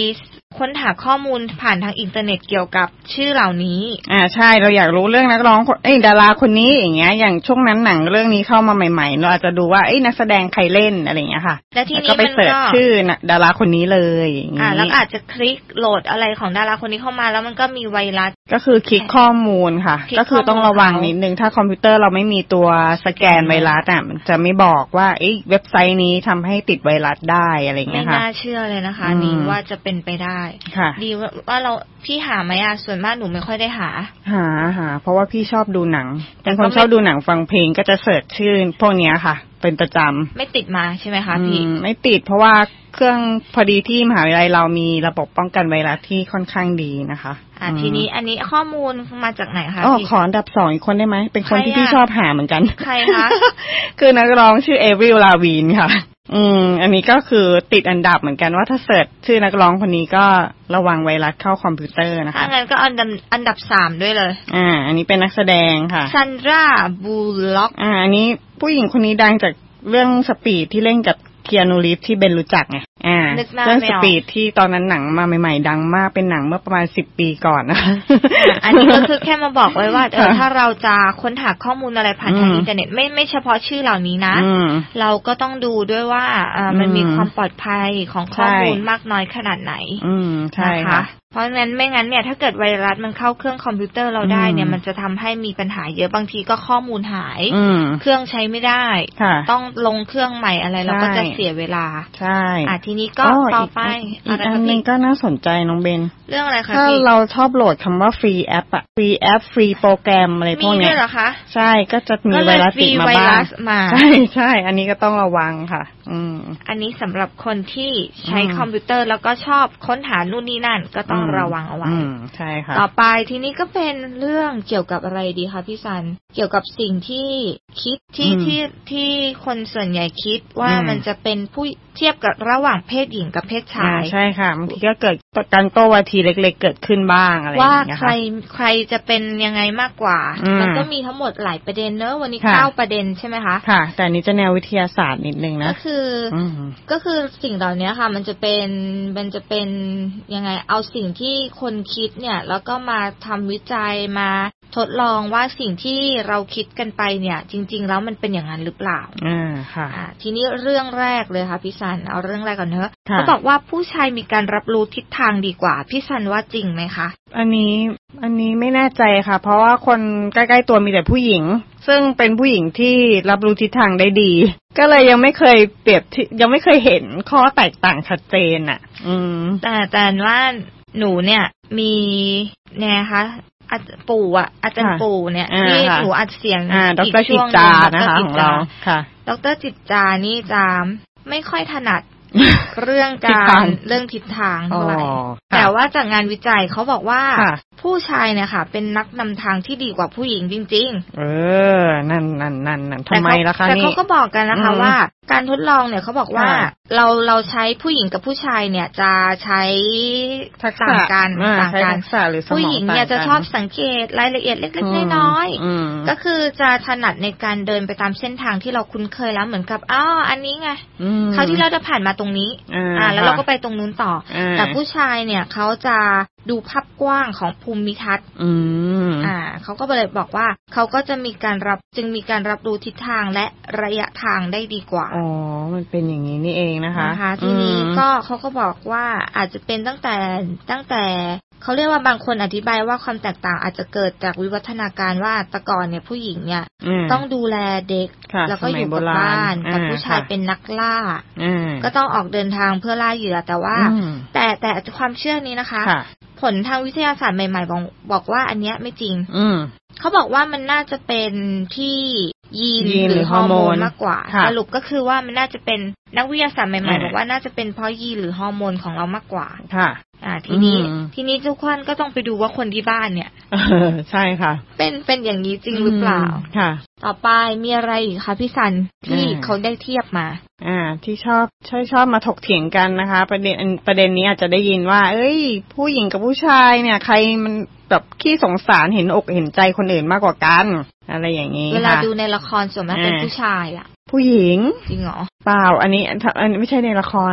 ค้นหาข้อมูลผ่านทางอินเทอร์เน็ตเกี่ยวกับชื่อเหล่านี้อ่าใช่เราอยากรู้เรื่องนักร้องเอ้ยดาราคนนี้อย่างเงี้ยอย่างช่วงนั้นหนังเรื่องนี้เข้ามาใหม่ๆเราอาจจะดูว่าเอ้ยนักแสดงใครเล่นอะไรอย่างเงี้ยค่ะแล้วทีนี้ก็ไปเสิร์ชชื่อดาราคนนี้เลยอ่าแล้วอาจจะคลิกโหลดอะไรของดาราคนนี้เข้ามาแล้วมันก็มีไวรัสก็คือคลิกข้อมูลค่ะก็คือต้องระวังนิดนึงถ้าคอมพิวเตอร์เราไม่มีตัวสแกนไวรัสอ่ะมันจะไม่บอกว่าเอ้ยเว็บไซต์นี้ทำให้ติดไวรัสได้อะไรอย่างเงี้ยค่ะไม่น่าเชื่อเลยนะคะนี่ว่าจะเป็นไปได้ดีว่าเราพี่หาไหมอ่ะส่วนมากหนูไม่ค่อยได้หาหาหาเพราะว่าพี่ชอบดูหนังเป็นคนชอบดูหนังฟังเพลงก็จะเสิร์ชชื่อพวกเนี้ยค่ะเป็นประจำไม่ติดมาใช่ไหมคะพี่ไม่ติดเพราะว่าเครื่องพอดีที่มหาวิทยาลัยเรามีระบบป้องกันไวรัสที่ค่อนข้างดีนะคะอ่าทีนี้อันนี้ข้อมูลมาจากไหนคะอ๋อขออันดับสองอีกคนได้ไหมเป็นคนที่พี่ชอบหาเหมือนกันใครคะคือนักร้องชื่อเอวิลลาวีนค่ะอืมอันนี้ก็คือติดอันดับเหมือนกันว่าถ้าเสิร์ชชื่อนักร้องคนนี้ก็ระวังไวรัสเข้าคอมพิวเตอร์นะคะถ้างั้นก็อันดับอันดับสามด้วยเลยอ่าอันนี้เป็นนักแสดงค่ะซันดราบูล็อกอ่าอันนี้ผู้หญิงคนนี้ดังจากเรื่องสปีดที่เล่นกับเคียนูรีฟที่เบนรู้จักไงอ่าเรื่องสปีดที่ตอนนั้นหนังมาใหม่ๆดังมากเป็นหนังเมื่อประมาณสิบปีก่อนนะอันนี้ก็คือแค่มาบอกไว้ว่าเออถ้าเราจะค้นหาข้อมูลอะไรผ่านทางอินเทอร์เน็ตไม่ไม่เฉพาะชื่อเหล่านี้นะเราก็ต้องดูด้วยว่าอ่ามันมีความปลอดภัยของข้อมูลมากน้อยขนาดไหนอืมใช่ค่ะเพราะงั้นไม่งั้นเนี่ยถ้าเกิดไวรัสมันเข้าเครื่องคอมพิวเตอร์เราได้เนี่ยมันจะทำให้มีปัญหาเยอะบางทีก็ข้อมูลหายเครื่องใช้ไม่ได้ต้องลงเครื่องใหม่อะไรเราก็จะเสียเวลาใช่อ่ะทีนี้ก็ต่อไปอีกอันนึงก็น่าสนใจน้องเบนเรื่องอะไรคะถ้าเราชอบโหลดคำว่าฟรีแอปอะฟรีแอปฟรีโปรแกรมอะไรพวกเนี้ยมีด้วยเหรอคะใช่ก็จะมีไวรัสติดมาบ้างใช่ใช่อันนี้ก็ต้องระวังค่ะอืมอันนี้สำหรับคนที่ใช้คอมพิวเตอร์แล้วก็ชอบค้นหานู่นนี่นั่นก็ต้องระวังเอาไว้ใช่ค่ะต่อไปทีนี้ก็เป็นเรื่องเกี่ยวกับอะไรดีคะพี่ซันเกี่ยวกับสิ่งที่คิดที่ที่ที่คนส่วนใหญ่คิดว่ามันจะเป็นผู้เทียบกับระหว่างเพศหญิงกับเพศชายใช่ค่ะบางทีก็เกิดการโต้วาทีเล็กๆเกิดขึ้นบ้างอะไรอย่างเงี้ยค่ะว่าใครใครจะเป็นยังไงมากกว่ามันก็มีทั้งหมดหลายประเด็นเนอะวันนี้เก้าประเด็นใช่ไหมคะค่ะแต่นี้จะแนววิทยาศาสตร์นิดนึงนะก็คือก็คือสิ่งเหล่านี้ค่ะมันจะเป็นมันจะเป็นยังไงเอาสิ่งที่คนคิดเนี่ยแล้วก็มาทำวิจัยมาทดลองว่าสิ่งที่เราคิดกันไปเนี่ยจริงๆแล้วมันเป็นอย่างนั้นหรือเปล่าอ่าค่ะอ่าทีนี้เรื่องแรกเลยค่ะพี่ซันเอาเรื่องแรกก่อนเนอะเขาบอกว่าผู้ชายมีการรับรู้ทิศทางดีกว่าพี่ซันว่าจริงไหมคะอันนี้อันนี้ไม่แน่ใจค่ะเพราะว่าคนใกล้ๆตัวมีแต่ผู้หญิงซึ่งเป็นผู้หญิงที่รับรู้ทิศทางได้ดีก็เลยยังไม่เคยเปรียบยังไม่เคยเห็นข้อแตกต่างชัดเจนอ่ะอืมแต่แต่ว่าหนูเนี่ยมีไงคะอาจปู่อ่ะอาจารย์ปู่เนี่ยที่หนูอัดเสียงอีกช่วงนะคะของเราค่ะดร.จิตจานี่จะไม่ค่อยถนัดเรื่องการเรื่องทิศทางเท่าไหร่แต่ว่าจากงานวิจัยเขาบอกว่าผู้ชายเนี่ยค่ะเป็นนักนำทางที่ดีกว่าผู้หญิงจริงๆเออนั่นนั่นนั่นนั่นทำไมล่ะคะนี่แต่เขาก็บอกกันนะคะว่าการทดลองเนี่ยเขาบอกว่าเราเราใช้ผู้หญิงกับผู้ชายเนี่ยจะใช้ทักษะต่างกันต่างกันผู้หญิงเนี่ยจะชอบสังเกตรายละเอียดเล็กๆน้อยๆก็คือจะถนัดในการเดินไปตามเส้นทางที่เราคุ้นเคยแล้วเหมือนกับอ้ออันนี้ไงคราวที่เราจะผ่านมาตรงนี้อ่าแล้วเราก็ไปตรงนู้นต่อแต่ผู้ชายเนี่ยเขาจะดูภาพกว้างของภูมิทัศน์อ่าเขาก็เลยบอกว่าเขาก็จะมีการรับจึงมีการรับรู้ทิศทางและระยะทางได้ดีกว่าอ๋อมันเป็นอย่างนี้นี่เองนะคะนะคะทีนี้ก็เขาก็บอกว่าอาจจะเป็นตั้งแต่ตั้งแต่เขาเรียกว่าบางคนอธิบายว่าความแตกต่างอาจจะเกิดจากวิวัฒนาการว่าแต่ก่อนเนี่ยผู้หญิงเนี่ยต้องดูแลเด็กแล้วก็อยู่กับบ้านแต่ผู้ชายเป็นนักล่าก็ต้องออกเดินทางเพื่อล่าเหยื่อแต่ว่าแต่แต่ความเชื่อนี้นะคะผลทางวิทยาศาสตร์ใหม่ๆบอกบอกว่าอันเนี้ยไม่จริงเขาบอกว่ามันน่าจะเป็นที่ยีนหรือฮอร์โมนมากกว่าสรุปก็คือว่ามันน่าจะเป็นนักวิทยาศาสตร์ใหม่ๆบอกว่าน่าจะเป็นเพราะยีนหรือฮอร์โมนของเรามากกว่าค่ะอ่าทีนี้ทีนี้ทุกคนก็ต้องไปดูว่าคนที่บ้านเนี่ยใช่ค่ะเป็นเป็นอย่างนี้จริงหรือเปล่าค่ะต่อไปมีอะไรอีกคะพี่ซันที่เขาได้เทียบมาอ่าที่ชอบชอบชอบมาถกเถียงกันนะคะประเด็นประเด็นนี้อาจจะได้ยินว่าเอ้ยผู้หญิงกับผู้ชายเนี่ยใครมันแบบขี้สงสารเห็นอกเห็นใจคนอื่นมากกว่ากันอะไรอย่างนี้เวลาดูในละครส่วนมากเป็นผู้ชายอ่ะผู้หญิงจริงเหรอเปล่าอันนี้อันนี้ไม่ใช่ในละคร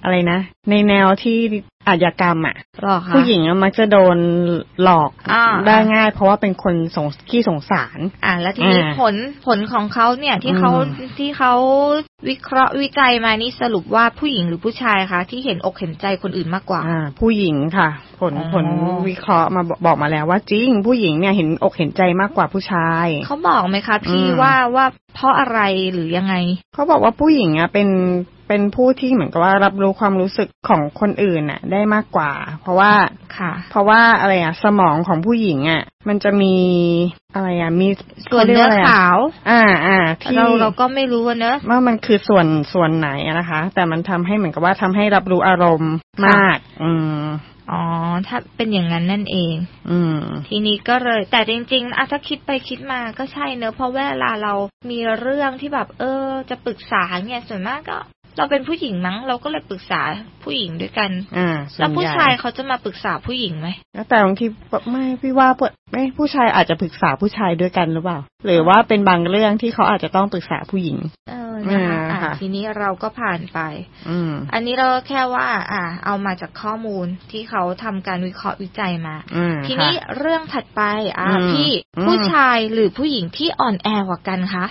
อะไรนะในแนวที่อาชญากรรมอ่ะผู้หญิงมักจะโดนหลอกได้ง่ายเพราะว่าเป็นคนสงขี้สงสารอ่าแล้วทีนี้ผลผลของเขาเนี่ยที่เขาที่เขาวิเคราะห์วิจัยมานี่สรุปว่าผู้หญิงหรือผู้ชายคะที่เห็นอกเห็นใจคนอื่นมากกว่าอ่าผู้หญิงค่ะผลผลวิเคราะห์มาบอกมาแล้วว่าจริงผู้หญิงเนี่ยเห็นอกเห็นใจมากกว่าผู้ชายเขาบอกไหมคะพี่ว่าว่าเพราะอะไรหรือยังไงเขาบอกว่าผู้หญิงอ่ะเป็นเป็นผู้ที่เหมือนกับว่ารับรู้ความรู้สึกของคนอื่นน่ะได้มากกว่าเพราะว่าค่ะเพราะว่าอะไรอ่ะสมองของผู้หญิงอ่ะมันจะมีอะไรอ่ะมีส่วนเนื้อขาวอ่าอ่าที่เราเราก็ไม่รู้เนอะว่ามันคือส่วนส่วนไหนนะคะแต่มันทำให้เหมือนกับว่าทำให้รับรู้อารมณ์มากอืมอ๋อถ้าเป็นอย่างนั้นนั่นเองอืมทีนี้ก็เลยแต่จริงๆอ่ะถ้าคิดไปคิดมาก็ใช่เนอะเพราะเวลาเรามีเรื่องที่แบบเออจะปรึกษาเนี่ยส่วนมากก็เราเป็นผู้หญิงมั้งเราก็เลยปรึกษาผู้หญิงด้วยกันอ่าแล้วผู้ชายเขาจะมาปรึกษาผู้หญิงไหมแต่บางทีไม่พี่ว่าไม่ผู้ชายอาจจะปรึกษาผู้ชายด้วยกันหรือเปล่าหรือว่าเป็นบางเรื่องที่เขาอาจจะต้องปรึกษาผู้หญิงเออนะคะทีนี้เราก็ผ่านไปอืมอันนี้เราแค่ว่าอ่าเอามาจากข้อมูลที่เขาทำการวิเคราะห์วิจัยมาทีนี้เรื่องถัดไปอ่าพี่ผู้ชายหรือผู้หญิงที่อ่อนแอกว่ากันคะ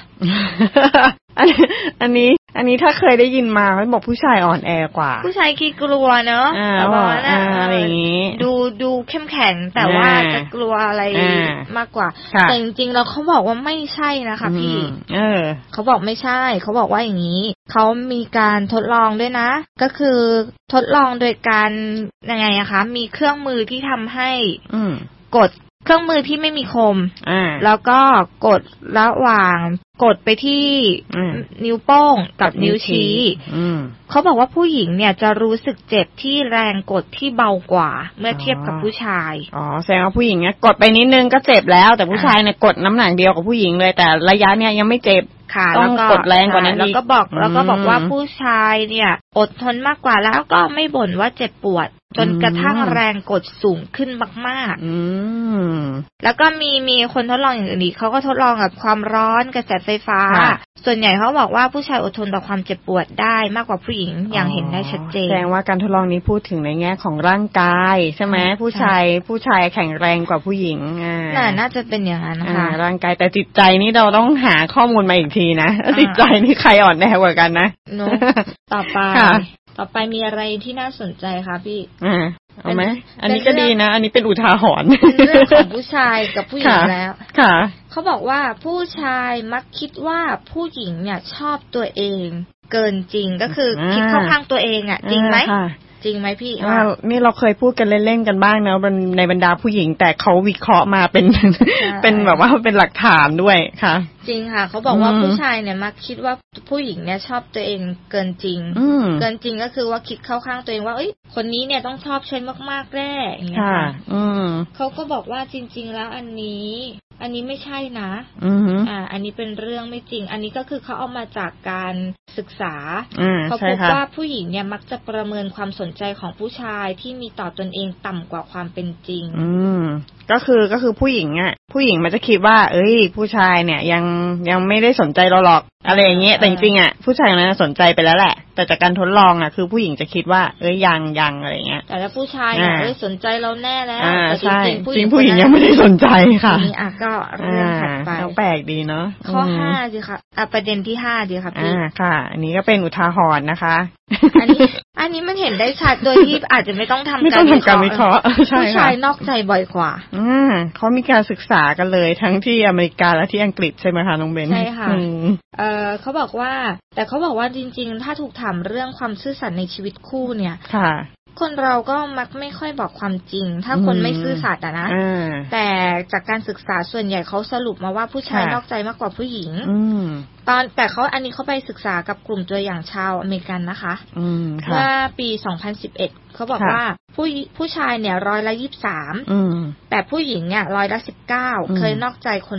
อันนี้อันนี้ถ้าเคยได้ยินมาเขาบอกผู้ชายอ่อนแอกว่าผู้ชายขี้กลัวเนอะแต่ว่าอะไรอย่างนี้ดูดูเข้มแข็งแต่ว่าจะกลัวอะไรมากกว่าแต่จริงๆแล้วเขาบอกว่าไม่ใช่นะคะพี่เออเขาบอกไม่ใช่เขาบอกว่าอย่างนี้เขามีการทดลองด้วยนะก็คือทดลองโดยการยังไงอะคะมีเครื่องมือที่ทำให้กดเครื่องมือที่ไม่มีคมแล้วก็กดระหว่างกดไปที่นิ้วโป้งกับนิ้วชี้เขาบอกว่าผู้หญิงเนี่ยจะรู้สึกเจ็บที่แรงกดที่เบากว่าเมื่อเทียบกับผู้ชายอ๋อแสดงว่าผู้หญิงเนี่ยกดไปนิดนึงก็เจ็บแล้วแต่ผู้ชายเนี่ยกดน้ำหนักเดียวกับผู้หญิงเลยแต่ระยะเนี่ยยังไม่เจ็บต้องกดแรงกว่านั้นอีกแล้วก็บอกแล้วก็บอกว่าผู้ชายเนี่ยอดทนมากกว่าแล้วก็ไม่บ่นว่าเจ็บปวดจนกระทั่งแรงกดสูงขึ้นมากๆแล้วก็มีมีคนทดลองอย่างอื่นอีกเขาก็ทดลองกับความร้อนกระแสไฟฟ้าส่วนใหญ่เขาบอกว่าผู้ชายอดทนต่อความเจ็บปวดได้มากกว่าผู้หญิงอย่างเห็นได้ชัดเจนแสดงว่าการทดลองนี้พูดถึงในแง่ของร่างกายใช่ไหมผู้ชายผู้ชายแข็งแรงกว่าผู้หญิงอ่าน่าจะเป็นอย่างนั้นค่ะร่างกายแต่จิตใจนี่เราต้องหาข้อมูลมาอีกทีนะจิตใจนี่ใครอ่อนแอกว่ากันนะต่อไปต่อไปมีอะไรที่น่าสนใจคะพี่อ่าเอาไหมอันนี้ก็ดีนะอันนี้เป็นอุทาหรณ์เรื่องของผู้ชายกับผู้หญิงแล้วค่ะเขาบอกว่าผู้ชายมักคิดว่าผู้หญิงเนี่ยชอบตัวเองเกินจริงก็คือคิดเข้าข้างตัวเองอ่ะจริงไหมจริงไหมพี่ว่านี่เราเคยพูดกันเล่นๆกันบ้างนะในบรรดาผู้หญิงแต่เขาวิเคราะห์มาเป็นเป็นแบบว่าเป็นหลักฐานด้วยค่ะจริงค่ะเขาบอกว่าผู้ชายเนี่ยมักคิดว่าผู้หญิงเนี่ยชอบตัวเองเกินจริงเกินจริงก็คือว่าคิดเข้าข้างตัวเองว่าเอ้ยคนนี้เนี่ยต้องชอบฉันมากๆแน่อย่างเงี้ยค่ะเขาก็บอกว่าจริงๆแล้วอันนี้อันนี้ไม่ใช่นะอ่าอันนี้เป็นเรื่องไม่จริงอันนี้ก็คือเขาเอามาจากการศึกษาเขาพบว่าผู้หญิงเนี่ยมักจะประเมินความสนใจของผู้ชายที่มีต่อตนเองต่ำกว่าความเป็นจริงอืมก็คือก็คือผู้หญิงอ่ะผู้หญิงมันจะคิดว่าเอ้ยผู้ชายเนี่ยยังยังไม่ได้สนใจเราหรอกอะไรอย่างเงี้ยแต่จริงๆอ่ะผู้ชายนั้นสนใจไปแล้วแหละแต่จากการทดลองอ่ะคือผู้หญิงจะคิดว่าเอ้ยยังยังอะไรเงี้ยแต่ถ้าผู้ชายเนี่ยเอ้ยสนใจเราแน่แล้วแต่จริงๆผู้หญิงยังไม่ได้สนใจค่ะนี่อ่ะก็เรื่องถัดไปแปลกดีเนาะข้อห้าสิค่ะอ่ะประเด็นที่ห้าดีค่ะพี่อ่าค่ะอันนี้ก็เป็นอุทาหรณ์นะคะอันนี้อันนี้มันเห็นได้ชัดโดยที่อาจจะไม่ต้องทำการวิเคราะห์ผู้ชายนอกใจบ่อยกว่าอืมเขามีการศึกษากันเลยทั้งที่อเมริกาและที่อังกฤษใช่ไหมคะน้องเบนใช่ค่ะเออเขาบอกว่าแต่เขาบอกว่าจริงๆถ้าถูกถามเรื่องความซื่อสัตย์ในชีวิตคู่เนี่ยค่ะคนเราก็มักไม่ค่อยบอกความจริงถ้าคนไม่ซื่อสัตย์อะนะแต่จากการศึกษาส่วนใหญ่เขาสรุปมาว่าผู้ชายนอกใจมากกว่าผู้หญิงตอนแต่เขาอันนี้เขาไปศึกษากับกลุ่มตัวอย่างชาวอเมริกันนะคะเมื่อปีสองพันสิบเอ็ดเขาบอกว่าผู้ผู้ชายเนี่ยร้อยละยี่สิบสามแต่ผู้หญิงเนี่ยร้อยละสิบเก้าเคยนอกใจคนรัก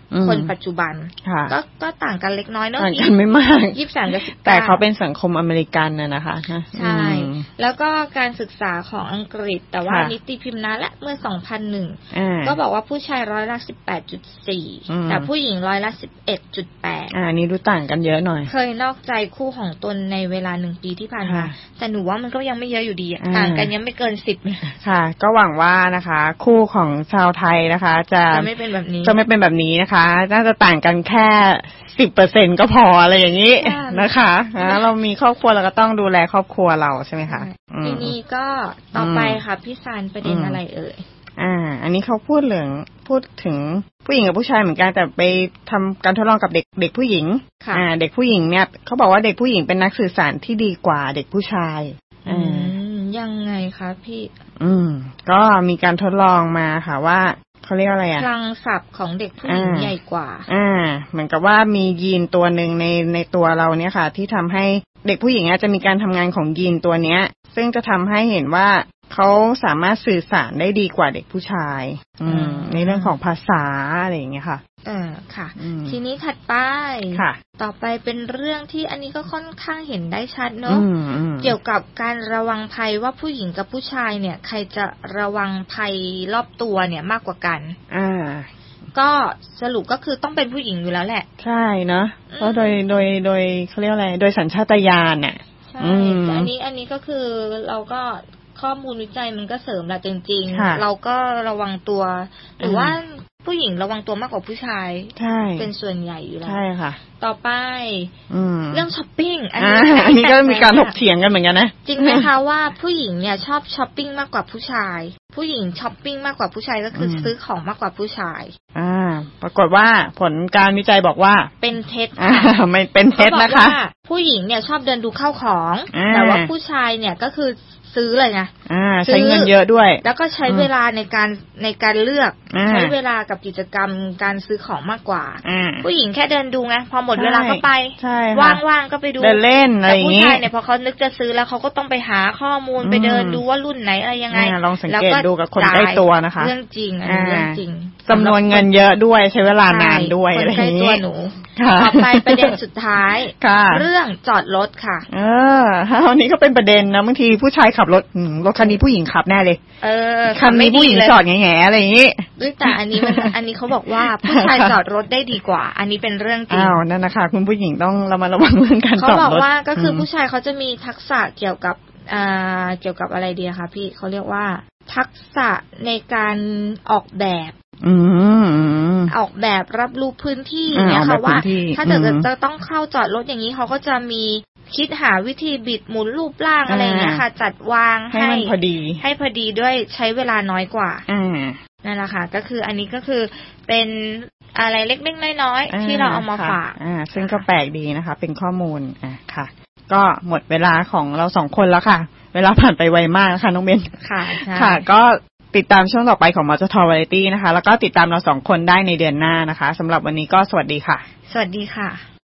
คนปัจจุบันก็ก็ต่างกันเล็กน้อยเนอะต่างกันไม่มากยี่สิบสามกับสิบเก้าแต่เขาเป็นสังคมอเมริกันน่ะนะคะใช่แล้วก็การศึกษาของอังกฤษแต่ว่านิติพิมพ์นานและเมื่อสองพันหนึ่งก็บอกว่าผู้ชายร้อยละสิบแปดจุดสี่แต่ผู้หญิงร้อยละสิบเอ็ดจุดแปดอ่านี่ดูต่างกันเยอะหน่อยเคยนอกใจคู่ของตนในเวลาหนึ่งปีที่ผ่านมาแต่หนูว่ามันก็ยังไม่เยอะอยู่ดีต่างกันยังไม่เกินสิบค่ะก็หวังว่านะคะคู่ของชาวไทยนะคะจะจะไม่เป็นแบบนี้จะไม่เป็นแบบนี้นะคะน่าจะต่างกันแค่สิบเปอร์เซ็นต์ก็พออะไรอย่างนี้นะคะเรามีครอบครัวเราก็ต้องดูแลครอบครัวเราใช่ไหมคะทีนี้ก็ต่อไปค่ะพี่ซานประเด็นอะไรเอ่ยอ่าอันนี้เขาพูดเรื่องพูดถึงผู้หญิงกับผู้ชายเหมือนกันแต่ไปทำการทดลองกับเด็กเด็กผู้หญิงอ่าเด็กผู้หญิงเนี่ยเขาบอกว่าเด็กผู้หญิงเป็นนักสื่อสารที่ดีกว่าเด็กผู้ชายอืมยังไงคะพี่อืมก็มีการทดลองมาค่ะว่าเขาเรียกอะไรอ่ะพลังศัพท์ของเด็กผู้หญิงใหญ่กว่าอ่าเหมือนกับว่ามียีนตัวหนึ่งในในตัวเราเนี่ยค่ะที่ทำให้เด็กผู้หญิงจะมีการทำงานของยีนตัวเนี้ยซึ่งจะทำให้เห็นว่าเขาสามารถสื่อสารได้ดีกว่าเด็กผู้ชายอืมในเรื่องของภาษาอะไรอย่างเงี้ยค่ะเออค่ะทีนี้ถัดไปค่ะต่อไปเป็นเรื่องที่อันนี้ก็ค่อนข้างเห็นได้ชัดเนอะเกี่ยวกับการระวังภัยว่าผู้หญิงกับผู้ชายเนี่ยใครจะระวังภัยรอบตัวเนี่ยมากกว่ากันอ่าก็สรุปก็คือต้องเป็นผู้หญิงอยู่แล้วแหละใช่เนาะเพราะโดยโดยโดยเขาเรียกอะไรโดยสัญชาตญาณน่ะใช่อันนี้อันนี้ก็คือเราก็ข้อมูลวิจัยมันก็เสริมแหละจริงๆเราก็ระวังตัวหรือว่าผู้หญิงระวังตัวมากกว่าผู้ชายเป็นส่วนใหญ่อยู่แล้วใช่ค่ะต่อไปเรื่องช้อปปิ้งอันนี้อันนี้ก็มีการถกเถียงกันเหมือนกันนะจริงไหมคะว่าผู้หญิงเนี่ยชอบช้อปปิ้งมากกว่าผู้ชายผู้หญิงช้อปปิ้งมากกว่าผู้ชายก็คือซื้อของมากกว่าผู้ชายอ่าปรากฏว่าผลการวิจัยบอกว่าเป็นเท็จไม่เป็นเท็จนะคะผู้หญิงเนี่ยชอบเดินดูข้าวของแต่ว่าผู้ชายเนี่ยก็คือซื้อเลยไงอ่าใช้เงินเยอะด้วยแล้วก็ใช้เวลาในการในการเลือกใช้เวลากับกิจกรรมการซื้อของมากกว่าผู้หญิงแค่เดินดูไงพอหมดเวลาก็ไปว่างๆก็ไปดูเดินเล่นอะไรอย่างงี้แต่ผู้ชายเนี่ยพอเขานึกจะซื้อแล้วเขาก็ต้องไปหาข้อมูลไปเดินดูว่ารุ่นไหนอะไรยังไงลองสังเกตดูกับคนใกล้ตัวนะคะเรื่องจริงอันนี้เรื่องจริงจำนวนเงินเยอะด้วยใช้เวลานานด้วยอะไรอย่างงี้ต่อไปประเด็นสุดท้ายเรื่องจอดรถค่ะเอออันนี้ก็เป็นประเด็นนะบางทีผู้ชายขับรถรถคันนี้ผู้หญิงขับแน่เลยเออคันนี้ผู้หญิงจอดแง่ๆอะไรอย่างงี้ด้วยแต่อันนี้มันอันนี้เขาบอกว่าผู้ชายจอดรถได้ดีกว่าอันนี้เป็นเรื่องจริงอ้าวนั่นนะคะคุณผู้หญิงต้องระมัดระวังเรื่องการจอดรถเขาบอกว่าก็คือผู้ชายเขาจะมีทักษะเกี่ยวกับอ่าเกี่ยวกับอะไรดีคะพี่เขาเรียกว่าทักษะในการออกแบบอืมออกแบบรับรู้พื้นที่เนี่ยค่ะว่าถ้าเกิดจะต้องเข้าจอดรถอย่างนี้เขาก็จะมีคิดหาวิธีบิดหมุนรูปร่างอะไรอย่างเงี้ยค่ะจัดวางให้มันพอดีให้พอดีด้วยใช้เวลาน้อยกว่านั่นแหละค่ะก็คืออันนี้ก็คือเป็นอะไรเล็กๆน้อยๆที่เราเอามาฝากอ่าซึ่งก็แปลกดีนะคะเป็นข้อมูลอ่ะค่ะก็หมดเวลาของเราสองคนแล้วค่ะเวลาผ่านไปไวมากนะคะน้องเบนค่ะค่ะก็ติดตามช่วงต่อไปของมอจทวาไรตี้นะคะแล้วก็ติดตามเราสองคนได้ในเดือนหน้านะคะสำหรับวันนี้ก็สวัสดีค่ะสวัสดีค่ะ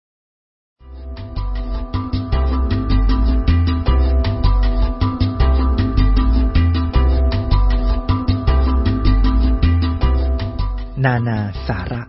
นานาสาระ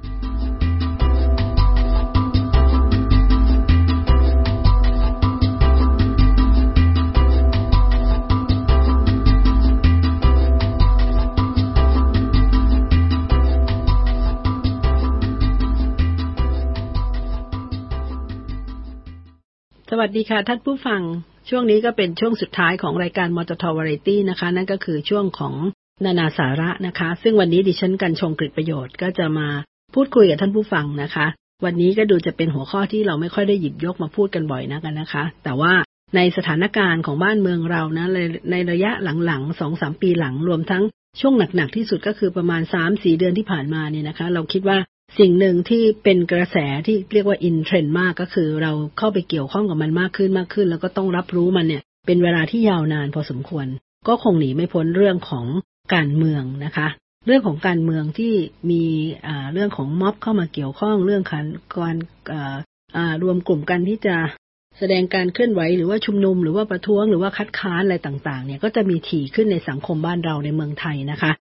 สวัสดีค่ะท่านผู้ฟังช่วงนี้ก็เป็นช่วงสุดท้ายของรายการมอจทวาไรตี้นะคะนั่นก็คือช่วงของนานาสาระนะคะซึ่งวันนี้ดิฉันกันชงกฤษประโยชน์ก็จะมาพูดคุยกับท่านผู้ฟังนะคะวันนี้ก็ดูจะเป็นหัวข้อที่เราไม่ค่อยได้หยิบยกมาพูดกันบ่อยนักนะคะแต่ว่าในสถานการณ์ของบ้านเมืองเรานะในระยะหลังๆ สองถึงสาม ปีหลังรวมทั้งช่วงหนักๆที่สุดก็คือประมาณ สามถึงสี่ เดือนที่ผ่านมาเนี่ยนะคะเราคิดว่าสิ่งหนึ่งที่เป็นกระแสที่เรียกว่าอินเทรนด์มากก็คือเราเข้าไปเกี่ยวข้องกับมันมากขึ้นมากขึ้นแล้วก็ต้องรับรู้มันเนี่ยเป็นเวลาที่ยาวนานพอสมควรก็คงหนีไม่พ้นเรื่องของการเมืองนะคะเรื่องของการเมืองที่มีอ่าเรื่องของม็อบเข้ามาเกี่ยวข้องเรื่องการการอ่าอ่ารวมกลุ่มกันที่จะแสดงการเคลื่อนไหวหรือว่าชุมนุมหรือว่าประท้วงหรือว่าคัดค้านอะไรต่างๆเนี่ยก็จะมีถี่ขึ้นในสังคมบ้านเราในเมืองไทยนะคะ